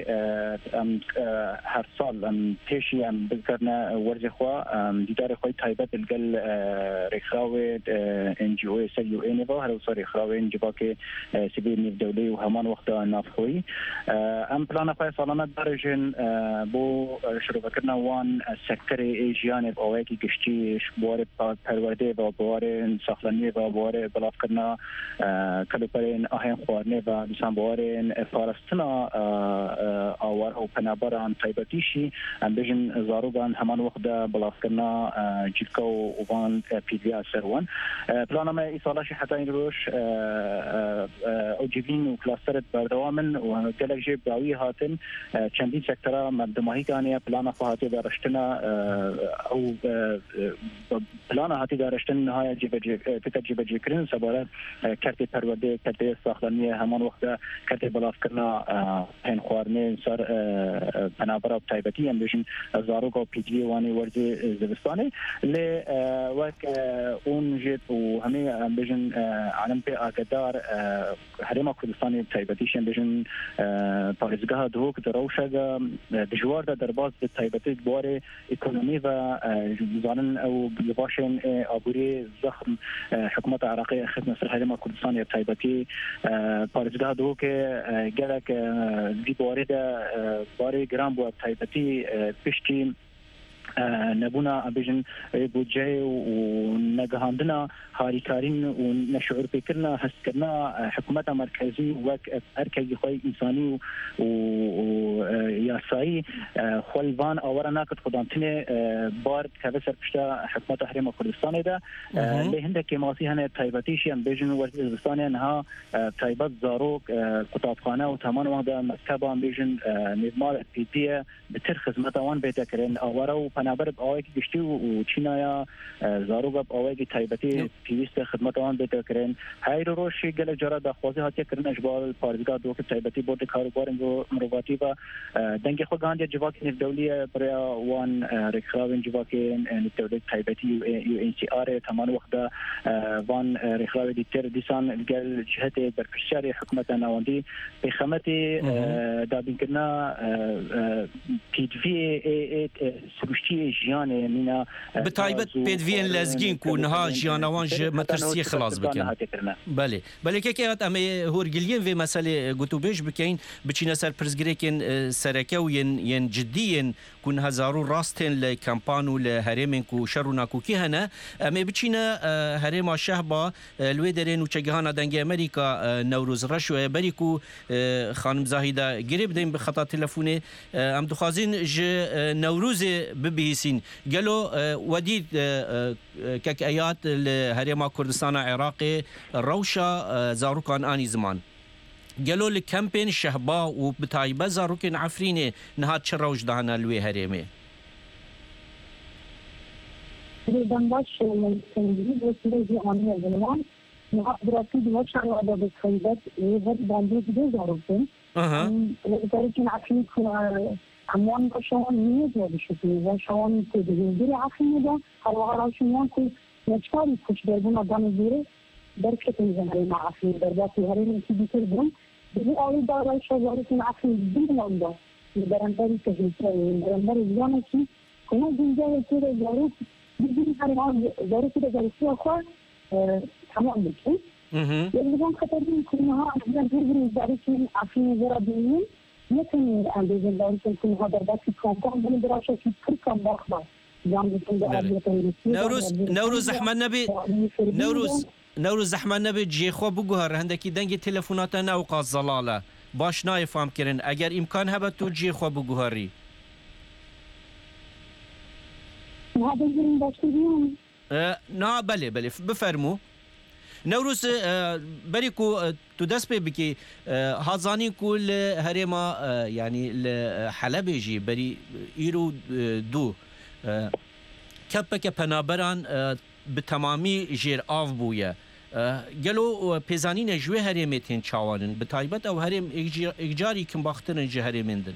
هر سال ام تیشی ام بذکرنا ورزی خوا دیدار خوی تایبت الگل رخاوه انجی او اس یو ان و هر وصار رخاوه انجی با که سیبی نیف دولی و همان وقت نافخوی ام پلان خوی سالانه درجن بو شروع کردن وان سکتر ایجیان باوی کی گشتی بواره پرورده و بواره ساختنی و بواره بلاف کردن کلوپرین آهن خوارنه و بسان بواره فارستنا آوار او پنابران تایبتیشی ام بیشن زاروگان همان وقت بلاف کردن جیلکا و وان پیدیا سروان پلان ما ایصالش حتی این روش او جیبین و کلاسترت بردوامن و گلک جیب باوی هاتن چندین سکترها مدماهی کانیه پلان خواهاتی دارشتنا او پلان هاتی دارشتن نهای جیب جیب فکر جیب جیب کرن سباره کرت پرورده کرت ساختنی همان وقت کرت بلاف کرنا هن خوارنه سر پنابرا تایبتی هم بیشن زاروگا پیدوی وانی ورزی زبستانه لی وقت اون جیت و همه هم بیشن عالم پی آگدار هرما کردستانی تایبتیش هم بیشن پارزگاه دو که دروشه دجوار در درباز به تایبتی بواره اکونومی و زانن او باشن آبوری زخم حکومت عراقی خدمت نصر هرما کردستانی تایبتی پارزگاه دو که گلک دی بواره ده بواره گرام بود تایبتی پشتی نبونا بیشن بودجه و نگهاندنا هاریکارین و نشعور بکرنا هست کرنا حکومت مرکزی و ارکیی خوی انسانی و یاسایی خلوان آورا نکت خدامتنه بار که سر پشتا حکومت هرم کردستان ده لهنده که ماسی هنه تایبتیشی هم بیشن ورزی زستانی انها تایبت زاروک قطابخانه و تمام وقت مکتبا هم بیشن نظمال پیدیه بتر خدمت آوان بیتا کرن آورا و پنابر باوی کی گشتی و چینایا زاروگا باوی کی تایبتی پیوست خدمت آن بیت کرن های روشی گل جرا دخوازی هاتی کرن اجبال پارزگاه دو که تایبتی بود کاروبار مروتی و دنگ خود گاندی جواکی دولی برای وان رخاوین جواکی دولی تایبتی یو ان سی آر تمام وقت وان رخاوی دیتر دیسان گل جهت برکشاری حکومت نواندی به خدمتی دابین کرنا پیدوی سروشتی جیانه مینا بتایبت پیدوین لزگین کو نها جیانوان ج مترسی خلاص بکن بله بله که که ام هورگلیین و مسئله گوتو بیش بکین بچینه سر پرزگریکن سرکه و ین ین جدیین کن هزارو راستن ل کمپانو ل هرمن کو شرونا کو کی هنه ام بچینه هرم شهبا لوی درین و چگهانا دنگ امریکا نوروز رشوه بریکو خانم زاهیده گریب دیم به خطا تلفونی ام دخوازین ج نوروز ببیسین گلو ودید کک آیات لهرما کردستان عراقی روشا زاروکان آنی زمان گلو لکمپین شهبا و بتایبه زاروکین عفرینه نهاد چه روش دهانا لوی هرمه دنباش سنجی وسیله آنی زمان نهاد براتی دوش علاقه به خیبت وقت باندی دو زاروکین لذلك عفرین کنه امان باشون نیز نبیشتی و شون که دیگری عقلی ده هر وقت شون که نچاری کش دربون آدم زیره درکت میزنه ما عقلی درباتی هر این کی بیشتر بون دیگه آوی داره شجاری که عقلی دیگه نمیده درنبری که هیچی درنبری زیانی که کنه دیگه که داره دیگه هر وقت داره که داره خو تمام میشه یعنی من خاطر میکنم ها از دیگه داره که عقلی زرا بینیم نتونی اندازه داری که کنها در دستی کامپان بینی براشه که پر کام باخبا نوروز نوروز زحمت نبی نوروز نوروز زحمت نبی جی خو بگوهر هندکی دنگ تلفونات نوقات زلاله باش نایفهم کرن اگر امکان هبه تو جی خو بگوهری نه بگیریم داشتی بیان نه بله بله بفرمو نوروز بريكو تدس بكي هازاني كل هرما يعني الحلب يجي بري إيرو دو كبك بنابران بتمامی جیر آف بویه گلو پیزانین جوه هرمتین چاوانن بتایبت او هرم اگجاری کم باختن جه هرمندن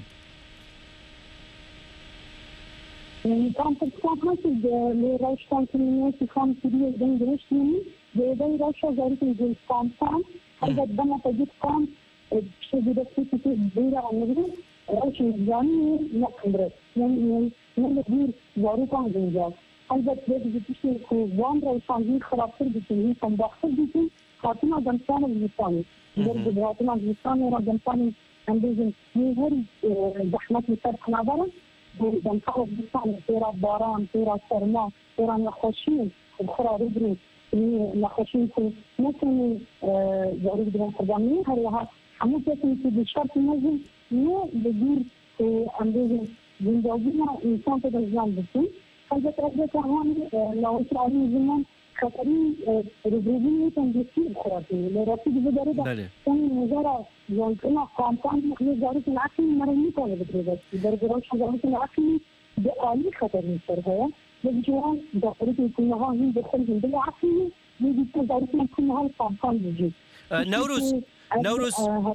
كان تتكلم في الرشتان كمية في خام كبير بين درشتني بين رشة زارت الجنس كامسان هذا دم تجد كام شيء بدك تيجي بيرة عمره رشة جاني نقدر يعني من غير زارت عن جنجال هذا تجد تيجي كوان رشان خلاصر بتجي كم باخر بتجي خاطنا جنسان الجنساني درج خاطنا الجنساني را جنساني عندهم مهر زحمة مثل خنابرة دنقل بسان تيرا باران تيرا سرما تيرا نخوشين بخرا ربري نخوشين كي مثل جاري بدون قدامي هريها همو كسي في بشرط نزل نو بدير عندهم زندگينا انسان تدزان بسن فجأة رجعت هون لو اسرائيل زمان خطري ربريني تنجسي بخراتي لراتي بزدارة كان مزارع يمكننا كامبان مخلص جاري العقل مرمي كونه بتريد درجات جاري العقل بآلي خطر مصرها لجوان داري يكونها هي دخل بالعقل يجي جاري يكونها كامبان بيجي نوروز نوروز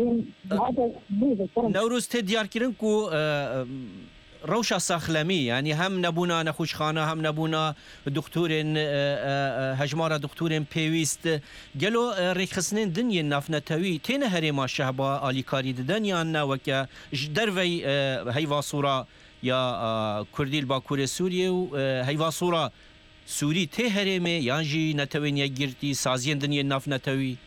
نوروز تديار كيرنكو روشة ساخلمي يعني هم نبونا نخوشخانة هم نبونا دكتورين هجمارة دكتورين بيويست قالو ريخسنين دنيا نافنا توي تين هريما شهبا آلي كاري دنيا وكا دروي هيوا صورة يا كردي الباكور سوريا هيوا صورة سوري تي هريمي يانجي نتوين يجرتي سازين دنيا نافنا توي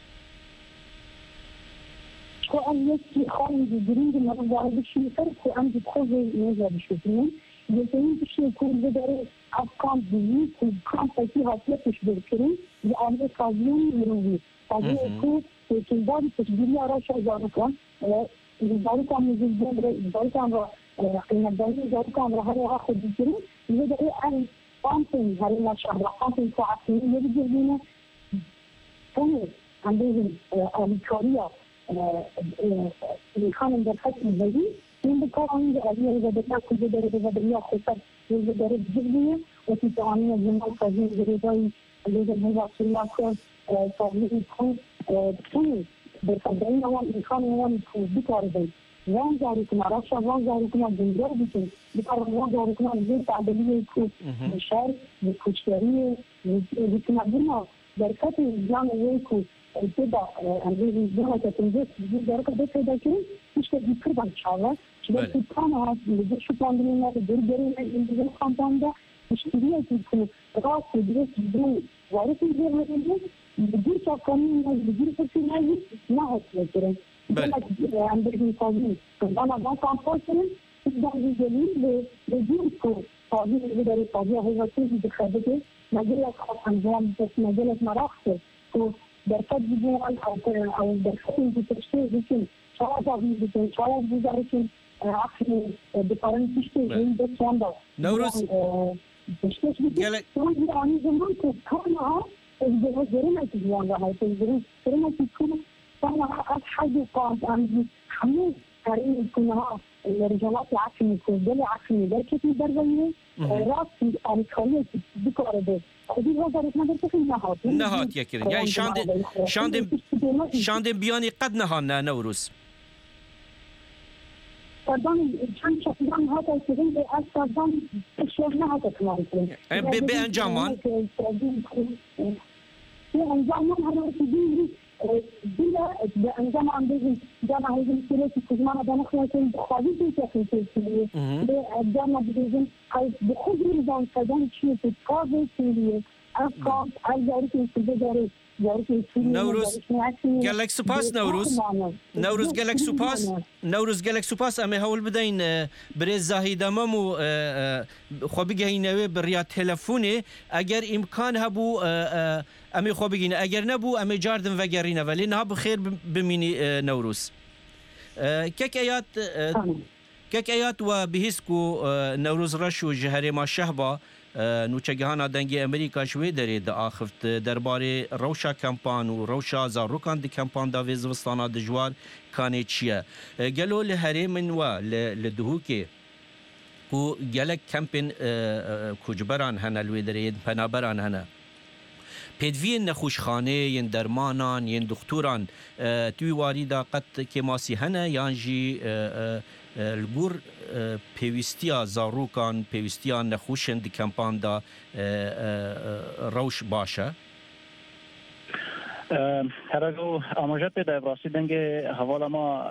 وأن يكفي خارج الجريد المرضى بشيء فرق وأن تدخل نزل بشوفين يمكن بشيء يكون بدر أفكار جديد وكان فيها تلفش بالكريم لأن كازين يروي كازين يكون في دار تشجيع راشة جاركان جاركان من الجبر جاركان إن الدنيا جاركان رهارها خد الكريم بدر أن قامتين هرينا شهر قامتين ساعتين يبدو لنا كانوا عندهم الكوريا الخانم در ختم الزوجي من بكرامي أبي إذا بدنا كل بدر إذا بدنا خسر بدر الجبلية وفي تعامل الجمال قديم جريداي اللي هو في المكان تعمل يكون تكون بالفضلين هو الخانم هو بكاربي وان جاركنا رشا وان جاركنا جنجر بيكون بكار وان جاركنا زي تعدلية يكون مشار بكوشيرية بيكون عندنا بركات الجامعة ويكون كده عندي جهة تنجز درجة بس ده كده مش كده كده إن شاء الله شباب كنا اللي شو عندنا الدور جري اللي في القنطان ده مش كده يكون راس درس بدون وارث الجيل هذا بدون كمان بدون تفصيل هذه ما هو كده عندنا صابين أنا ما كان فاكر ده الجميل بدون كور صابين اللي ده صابين هو شيء بتخبطه مجلة خاص عندهم بس مجلة مراحل دركات جوال أو أو دركات بتشتري بيكون شواذ بيكون شواذ بيكون عقل بقارن تشتري بس واندا نوروز تشتري بيكون يعني زمان كنا الجهاز زرنا تجوان ده هاي تجري زرنا تكون كنا أحد قام عندي حمل كريم كنا الرجالات عقل كل عقل دركات درجة راس أمكانية بقارن نهات يكرن يعني شاندن شاندن شاندن بياني قد نهانا نوروز طبعا كان شكلان هذا الشيء أصلاً شغلنا هذا كمان بأنجامان بأنجامان هذا الشيء بلا بأنجام عندهم جامعة هذه السنة في كزمان هذا نحن كن خالد في السنة بأنجام بدهم هاي بخوض النظام كذا شيء في كذا شيء أفكار أجاري في البدارة نوروز قالك سپاس نوروز نوروز قالك سپاس نوروز قالك سپاس أمي هول بدين بريز زاهي دمامو خو بگهينوي بريا تلفوني اگر امكان هبو أمي خو بگين اگر نبو أمي جاردن وگرينه ولين هب خير بميني نوروز كك ايات كك ايات وبهسكو نوروز رشو جهري ما شهبا نوچەگەهانا دەنگی ئەمریکا شوێ دەرێ دەئاخفت دەربارەی ڕەوشە کەمپان و ڕەوشە زاڕووکان دی کەمپاندا vê zivistana dijwar kanê çi ye gelo li herêmin we li dihûkê ku gelek kempên koçberan hene li wê derê yên penaberan hene pêdiviyên nexweşxanê yên dermanan yên doktoran tu wî warî da qet kêmasî hene yan jî li gor pêwîstiya zarûkan pêwîstiya nexweşên di kempan da rewş baş e هرجو أمجد ده براسي دنج هوالا ما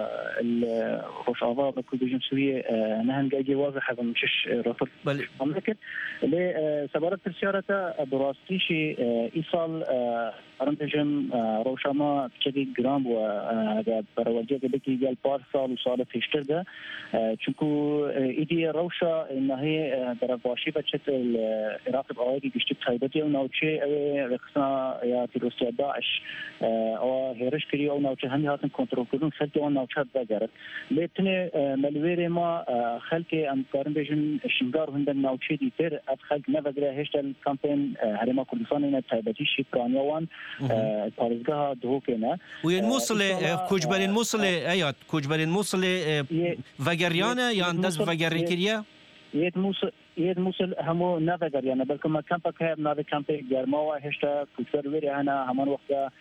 الخوش عضاء بكل جنسية نهن جاي واضح هذا مشش رطل مملكة اللي سبارة السيارة براسي شيء إيصال رنتجم روشما كذي جرام وهذا برواجه بكي جال بارسال وصالة فيشتر ده چونكو إيدي روشة إن هي برباشي بچت العراق بأوائي بيشتي بخيبتي ونوشي رخصنا يا تروسيا داعش أو هيرش كري أو نوشي هم هاتن كنترول كردون خلقي أو نوشات بجارت لتني ملويري ما خلقي أم كارن بيجن شنجار هندن نوشي دي تر أب خلق نفقره هشت الكامبين هرما كردستان إن تايبتي شيبرانيا وان پارزگاه دهوکه وين موصل کوچبرین موصل ایات کوچبرین موصل وگریانه یا انداز وگری کریه یه موصل یه موصل همو نه وگریانه بلکه ما کمپ که نه کمپ گرما و هشتا کوچبر وری انا همان وقت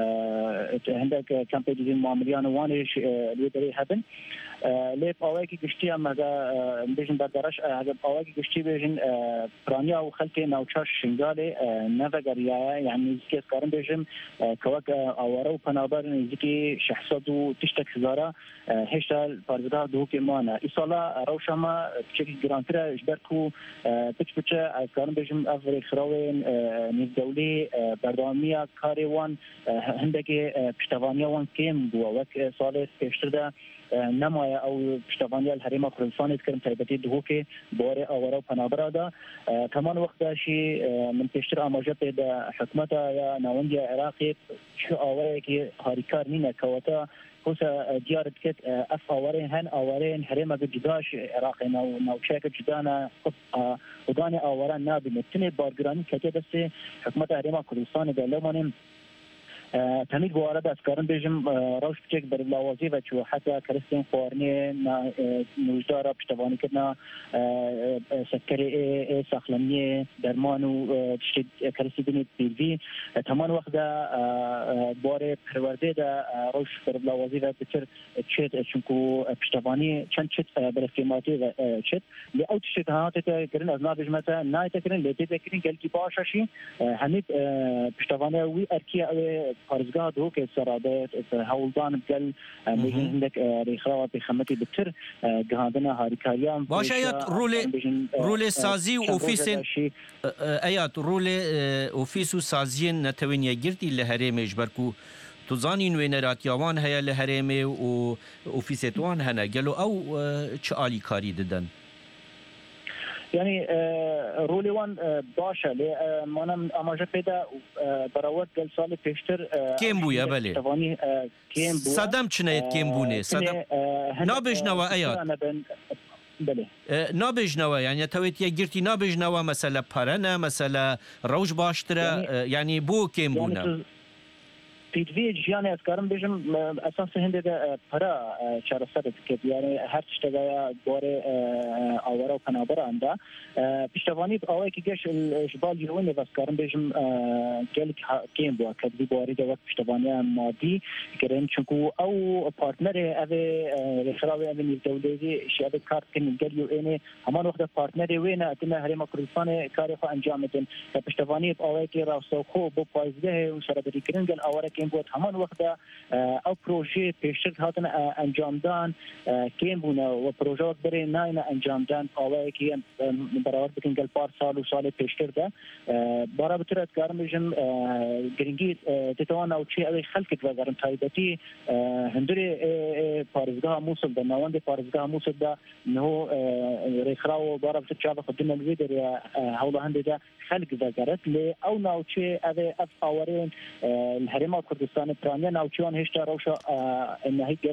هندك کمپ دیدن معاملیان وانش لیدری هبن لیب آواکی گشتی هم اگه بیشتر بردارش اگه آواکی گشتی بیشتر پرانیا و خلک نوچار شنگاله نفگریه یعنی زیاد کارن بیشتر کوک آواره و پنابر نزدیکی شخصات و تشتک هزاره هشتال پارزگاه دو که مانه ایسالا روشما چکی گرانتره اجبر کو بچ بچه کارن بیشتر افری خراوین نیز دولی بردامیا کاریوان هندکی پشتوانیا وان کم بوا وک سال پیشتر ده نمایه او پشتوانیا الحریم کردستان کردن تایبتی دهوکه باره آواره و پنابره ده کمان وقت داشی من پیشتر آماجه پیدا حکمت یا نواندی عراقی چه آواره که هاریکار نینه کواتا خوصا دیارت کت اف آوارین هن آوارین حریم اگه جداش عراقی نو نوچه که جدانا ودانی آواران نابینه تنه بارگرانی کتی دسته حکمت حریم کردستان ده لمانیم تمید بوارد از کارن بیشم روش بچک بر لوازی و چو حتی کریستین خوارنی نوجدارا پشتوانی کردن سکری ساخلمی درمان و تشت کریستین بیوی تمام وقت باره پرورده دا روش بر لوازی و بچر چت چونکو پشتوانی چند چت بر استعمالی و چت لی اوت چت هات کردن از نابج مثلا نایت کردن لیتی بکردن گلکی باششی همین پشتوانی وی ارکی پارزگاه دو که سرادت هولدان بقل میگن عندك ريخراوه بخمتي بتر جهادنا هاريكاريان باش ايات رولي رولي سازي اوفيسن ايات رولي اوفيسو سازين نتوين يجرتي لهريم اجبركو تزانين وين راتيوان هيا لهريم او اوفيسيتوان هنا قالوا او تشالي كاري ددن يعني رولي وان باشا لي منم اماجه پیدا براوت گل سال پیشتر كيم بو يا بلي تواني كيم بو صدم چنيت كيم بوني صدم نابجنوا ايات بله نابجنوا يعني تويت يجرتي نابجنوا مثلا پرنه مثلا روج باشتره يعني بو كيم بونا پیدوی جیانی از کارم بیشم اساس هنده ده پرا چهارصد کت یعنی هر چیزی باره آواره و پنابره انده پشتوانی آوایی که گش جبال جوانی از کارم بیشم گل کیم بود کدی باری ده وقت پشتوانی مادی کردن چونکو او پارتنر اوه خرابی اوه نیزدولیزی شیعه کارت کنیم گلیو اینه همان وقت پارتنر وینه اتنه هریم کردستان کاری خو انجام دن پشتوانی آوایی که راستو خو با پایزده و شرابری کردن گل آواره کیم بود همان وقت او پروژه پیشتر هاتن انجام دان کیم بونه و پروژه بره ناین انجام دان آوایی که برابر بکن گل پار سال و سال پیشتر ده برای بطور از کارم بیشم گرینگی تتوان او چی اوی خلقت وگرم تایبتی هندوری پارزگاه موصل ده نواند پارزگاه موصل ده نهو ریخراو برای بطور چاوه خدنا الویدر یا حوله هنده ده خلق وگرت لی او ناو چی اوی اف آورین الحرمات کردستان پرانیا ناوچوان هشتا روشا نهی گلک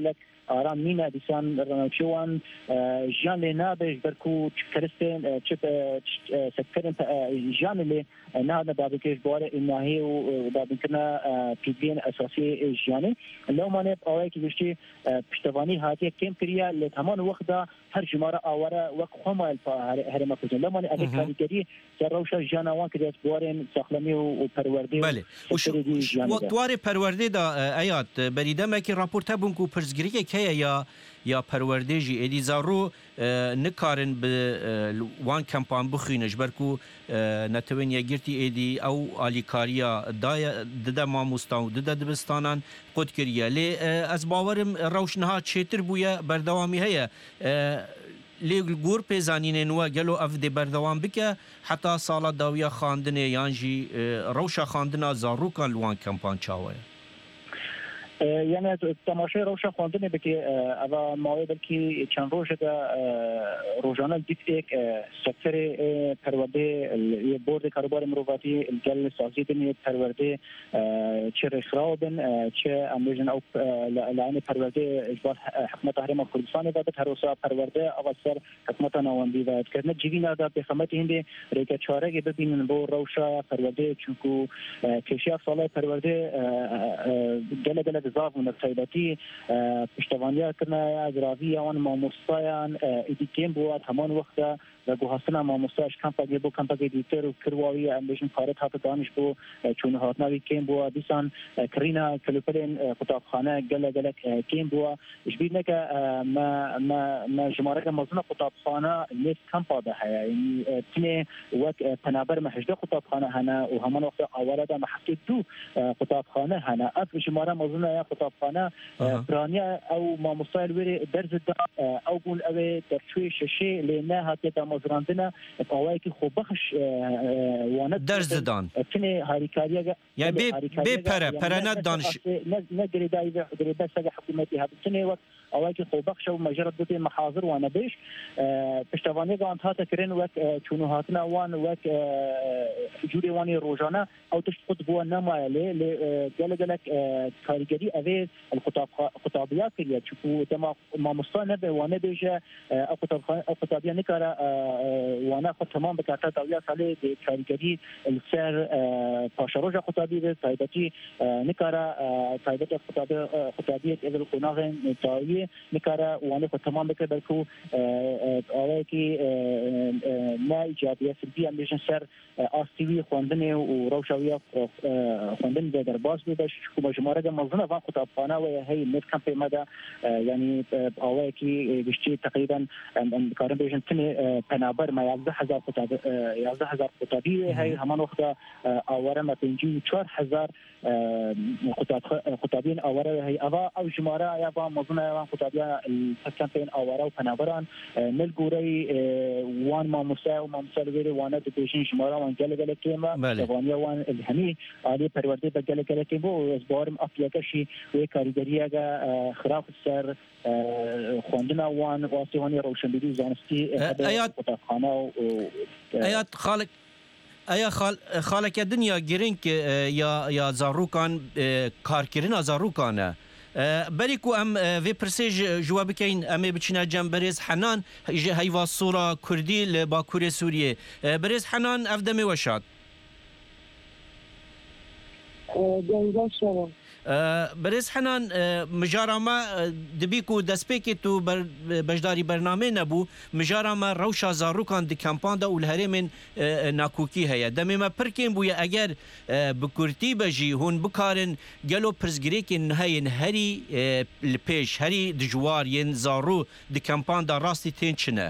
آرام مینه دیسان رنوشوان جان لنابش برکو کرستن چپ سكرن جان اللي نهضنا دابكيش بوار الناهي ودابكنا بيدين اساسي جاني لو ما نب اويك بشتي پشتوانی هاتي كم كريا لتمام وقتا هر جماره اوره وق خما هرما كوزن لو ما اگه کاریگری روشا جانوان كريات بوارن ساخلمي و پرورده بله وقت وار پرورده دا آیات بریدم که راپورت بون کو پرزگری که یا یا پرورده جی ادی زارو نکارن به وان کمپان بخینش برکو نتوین یا گرتی ادی او آلیکاریا دای دده ماموستان و دده دبستانان قد کریه لی از باورم روشنها چیتر بویا بردوامی هیا لی گور پیزانین نوا گلو اف دی بردوام بکه حتی سالا داویا خاندنه یانجی روشا خاندنا زاروکان لوان کمپان چاوه يعني تماشای روشا خواندنه بکی اوا ماوی بلکی چند روز دا روزانه دیت ایک سکتر پرورده یه بورد کاروبار مروفاتی الجل سازی بین پرورده چه رخراو بین چه امروزن او لعنی پرورده اجبار حکومت هرم کردستان داد هروسا پرورده اول سر حکومت نواندی و کردن جیوینا دا به خدمت هنده ریکه چاره که ببینن بو روشا پرورده چونکو کشیف ساله پرورده گله گله زاف من السيداتي پشتوانیا کرنا اجراوی آن ماموستایان ایدی کم بود همان وقت و گوهستنا ماموستاش کمپاگی بو کمپاگی دیتر و کرواوی امبیشن کارت هات دانش بو چون هاتناوی کم بود دیسان کرینا کلوپلین قطابخانه گله گله کم بود اشبید نکه ما ما ما جماره مزنا قطابخانه لیست کمپا ده یعنی تنه وقت تنابر محجده قطابخانه هنا و همان وقت اوله ده محکی دو قطابخانه هنا اف جماره مزنا قطابخانه برانیا او ماموستای وری درز ده او بون اوه درچوی ششه لینه هاتی ده مزراندنه اوه که خوب بخش وانت درز دان تنه هاریکاریا یا بی بی پره پره ند دانش نه گریدای گریدای سگ حکومتی هات تنه وقت اوه که خوب بخش و مجرد بوده محاضر وانا بیش پشتوانی گانت هات کرن وقت چونو هاتنا وان وقت جوری وانی روزانه او تشت خود بو نمایله ل گله گله کارگری اوه الخطاب خطابیات کریه چون تما ماموستان به وانه بیشه او خطاب او خطابیا نکاره وانه خود تمام بکاتا داویا ساله د کارگری السر پاشروجا خطابی به تایبتی نکاره تایبت خطاب خطابیت اول قناغ تایی نکاره وانه خود تمام بکه بلکو اوه کی نه ایجابیه سلبی امیشن سر آستیوی خواندن و روشاوی خواندن به درباز بودش که مجموعه ده مزنه و خطابخانه و هی نت کمپ مده یعنی اوه کی بیشتر تقریبا کارن بیشتر تنه پنابر ما یازده هزار خطاب یازده هزار خطابی هی همان وقت آواره ما پنجی چهار هزار خطاب خطابین آواره هی اوا او جماره یا با مزنه و خطابیا کمپین آواره و پنابران نلگوری وان ما مسا و ما مسلوی وانه بیشتر جماره وان گله گله کیما جوانیا وان الهمی عالی پرورده به گله گله کی بو از بارم افیاکشی و کاریگری اگه خراف سر خواندن وان واسیوانی روشنبیری زانستی آیات آیات خالق ایا خال خالق دنیا گرینگ یا یا زاروکان کارکرین زاروکانه بریکو ام وی پرسیج جواب کین ام بچنا جنبرز حنان هیوا صورا کردی لباکور سوریه برز حنان افدمی وشاد برز حنان مجارا ما دبیکو دسپیکی تو بجداری برنامه نبو مجارا ما روشا زاروکان دی کمپان دا اولهرمین ناکوکی هیا دمی ما پرکین بویا اگر بکورتی بجی هون بکارن گلو پرزگری که نهاین هری لپیش هری دجوار ین زارو دی کمپان دا راستی تین چنه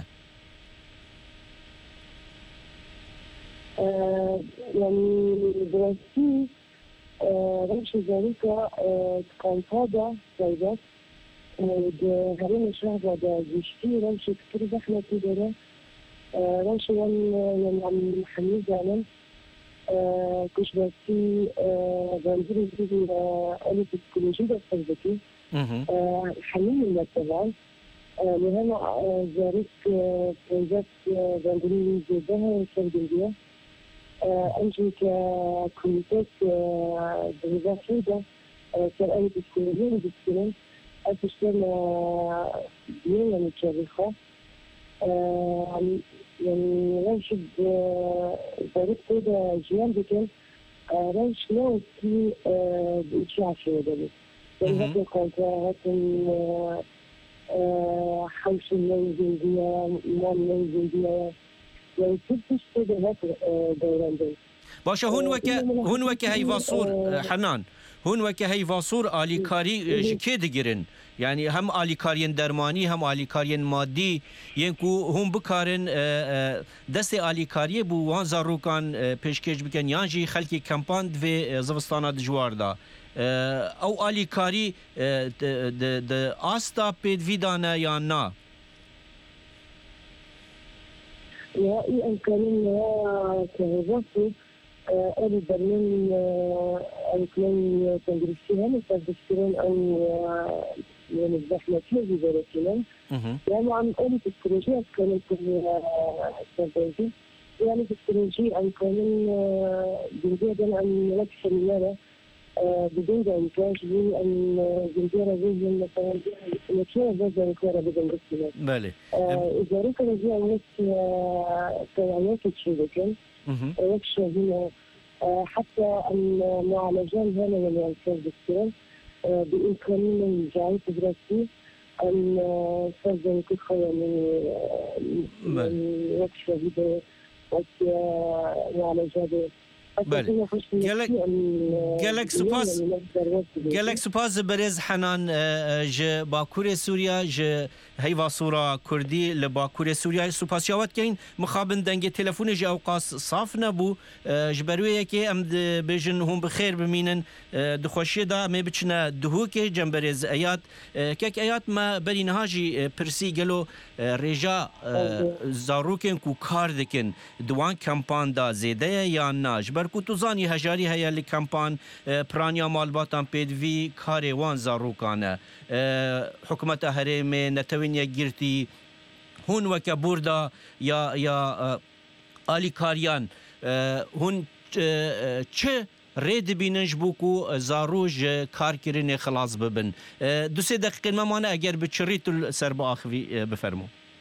يعني دراسي رمش ذلك كالفاضة زيدات هرين الشهر دا جيشتي رمش كتير زحمة كده رمش يعني عم محمد زعلان كش بسي بنزل جديد أنا بسكولوجي ده فزتي حنين من الطبعا لهنا زارت بروجكت بنزل جدها سردية أنجي ككوميتات بروجكت ده سر أنا بسكولوجي بسكولين أتشتغل يعني كاريخة يعني راشد ضربت كده جيان بكل راش لو في بإشاعة شو ده يعني هذا الكونترا هذا حوش الليزين ديا مال الليزين ديا يعني كيف كده هذا دوران ده باشا هون وك هون وك هاي فاصور حنان هون وك هاي فاصور آلیکاری جکی دگیرن يعني هم آلیکارین درمانی هم آلیکارین مادی ينكو هم بكارن دست آلیکاری بو وان زاروکان پیشکش بکن یانجی خلکی کمپاند و زوستانا دجوار دا او آلیکاری د آستا پید ویدانه یا نا يا إيه الكلام يا كهرباء أنا برنامج أنا تدريسيا تدريسيا أو يعني الزحمة فيه بدرسيا يعني عن أنا في استراتيجية كانت استراتيجية يعني في استراتيجية أنا كمان جديدا عن نفس المرة بدون إنتاج لي أن جديرة زي مثلا نتيجة زي الكورة بدون رسمة. بله. إذا ركنا زي الناس كيانات تشيل كان. يكشف هنا حتى المعالجان هنا من الكيس بالسير بإمكاننا الجاي تدرسي أن فرزن كل خير من يكشف هنا المعالجات بله گلک گلک سپاس گلک سپاس برز حنان ج باکور سوریا ج هیوا سورا کردی ل باکور سوریا سپاس یاوت کین مخابن دنگ تلفون ج اوقاس صاف نبو جبروی کی ام بجن هم بخیر بمینن دخوشی دا می بچنا دهو کی جنبرز ایات کک ایات ما برین هاجی پرسی گلو رجا زاروکن کو کار دکن دوان کمپان دا زیده یا ناج کو تو زانی هجاری هيا لكامبان برانيا مالباتان بيدوي كاري وان زاروكانا حكومة هرم نتوينيا جيرتي هون وكبوردا يا يا آلي كاريان هون چه ريد بينج بوكو زاروج كار كرين خلاص ببن دو سه دقيقه ما مانع اگر بچريت السرب اخوي بفرمو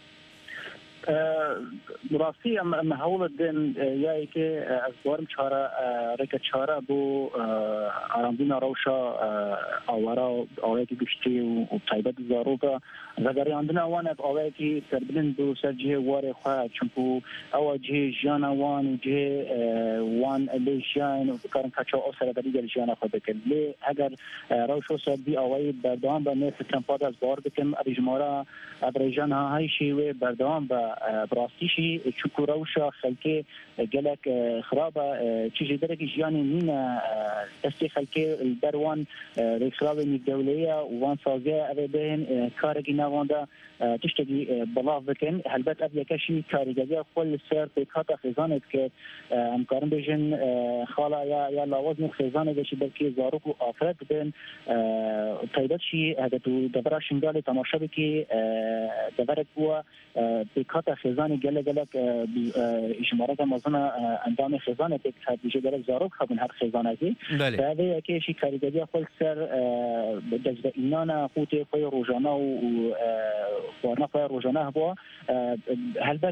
راستی ام هول الدين یای که از دارم چهار رکت چهار بو آرامدینا روشا آورا آوایی که گشتی و طیبت زاروکا زگری آندنا وان اب آوایی که تربلن دو سرجه واره خواه چونکو او جه جانا وان و جه وان لیشان و بکارن کچا اصلا دلیل جانا خواه بکن لی اگر روشا سربی آوایی بردوان با نیف کمپاد از بار بکن ابی جمارا ابریجان ها های شیوه بردوان با براستيشي تشكو روشة خلكي قالك خرابة تيجي درجة جياني مين تستي خلكي البروان الخرابة من الدولية وان صازية أبي بين كارجي ناواندا تشتغي بلاف بكن هلبت أبي كشي كارجية كل السر بكاتا خزانة ك أمكارن بيجن خالا يا يا لوازم خزانة بشي بلكي زاروك وآفراد بين طيبت شي هذا تو دبرة شنغالي تماشا بكي دبرت هو بكاتا خزانة قال قالك إجمارات مازنا أندام خزانة بكتاب بيجي قالك زاروك خبن هر خزانة دي فهذا كيشي كارجية كل سر دجد إننا خوتي خوي روجانا و وأنا خوي روجانا هو هلبت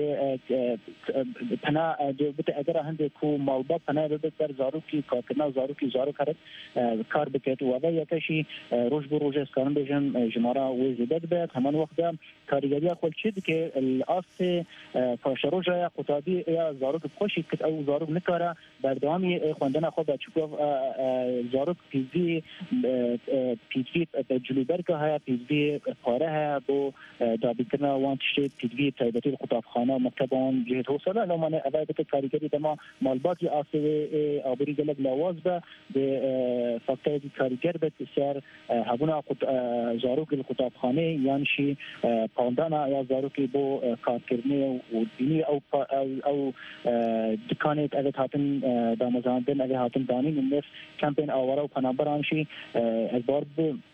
بنا بتقدر هندي كو موضوع بنا بتقدر زاروكي كنا زاروكي زاروك هرت كار بكت وهذا كيشي روج بروج اسكان بيجن جمارة وزيدت بيت همان وقت كارجية كل شيء که الاصل فشروجا قطابی یا زاروک خوشی کت او زاروک نکاره بردامی خواندن خود بچکو زاروک پیزی پیزی جلوبر که های پیزی پاره های بو دابیتنا وان تشت پیزی تایبتی قطابخانه مکتبان جهت حوصله لما نه اول بت کاریگری دما مالباتی اصل آبری گلگ لواز به به فاکتور کاریگر بت سر هبونا زاروک القطابخانه یعنی شی پاندانا یا زاروکی بو کارکردنی و دینی او او او دکانت اوت هاتن دامزاندن اوت هاتن دانی من نف کمپین آورا و پنابرانشی از بار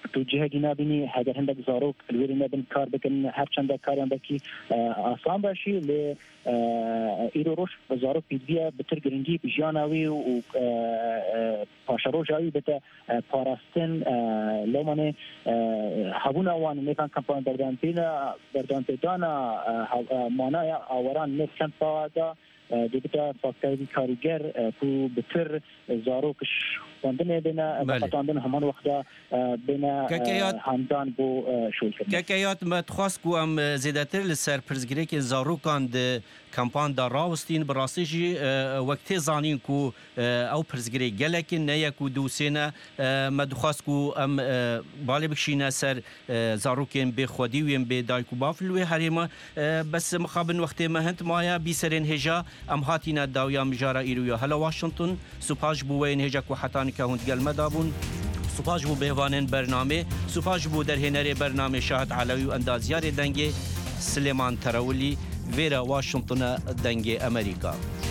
تو جهدی نبینی هدر هندک زاروک الوری نبین کار بکن هر چند کاری بکی آسان باشی ل ایرو روش زاروک بیدیه بتر گرنگی بجیانوی و پاشروجایی بته پاراستن لومانه هبون آوان میکن کمپان بردان پینا بردان پیدانا مانای آوران نفکن پادا دیگه فاکتوری کارگر تو بتر زاروکش خواندن بنا بقطعاً همان وقتا بنا همدان بو شول کرد که یاد متخواست کو ام زیادتر لسر پرزگری که زاروکان د کمپان دا راوستین براسیجی وقتی زانین کو او پرزگری گلکن نه کو دوسینه مدخواست کو ام بالی بکشینه سر زاروکین به خودی ویم به دایکو بافلوی هریما بس مخابن وقتی مهنت مایا بیسرین هجا ام هاتینا داویا مجارا ایرویا هلا واشنطن سپاش بوین هجا کو حتانی که هند گل مدابون سپاش بو بهوانن برنامه سپاش بو در هنر برنامه شاهد علوی و اندازیار دنگ سلیمان تراولی ویرا واشنطن دنگ امریکا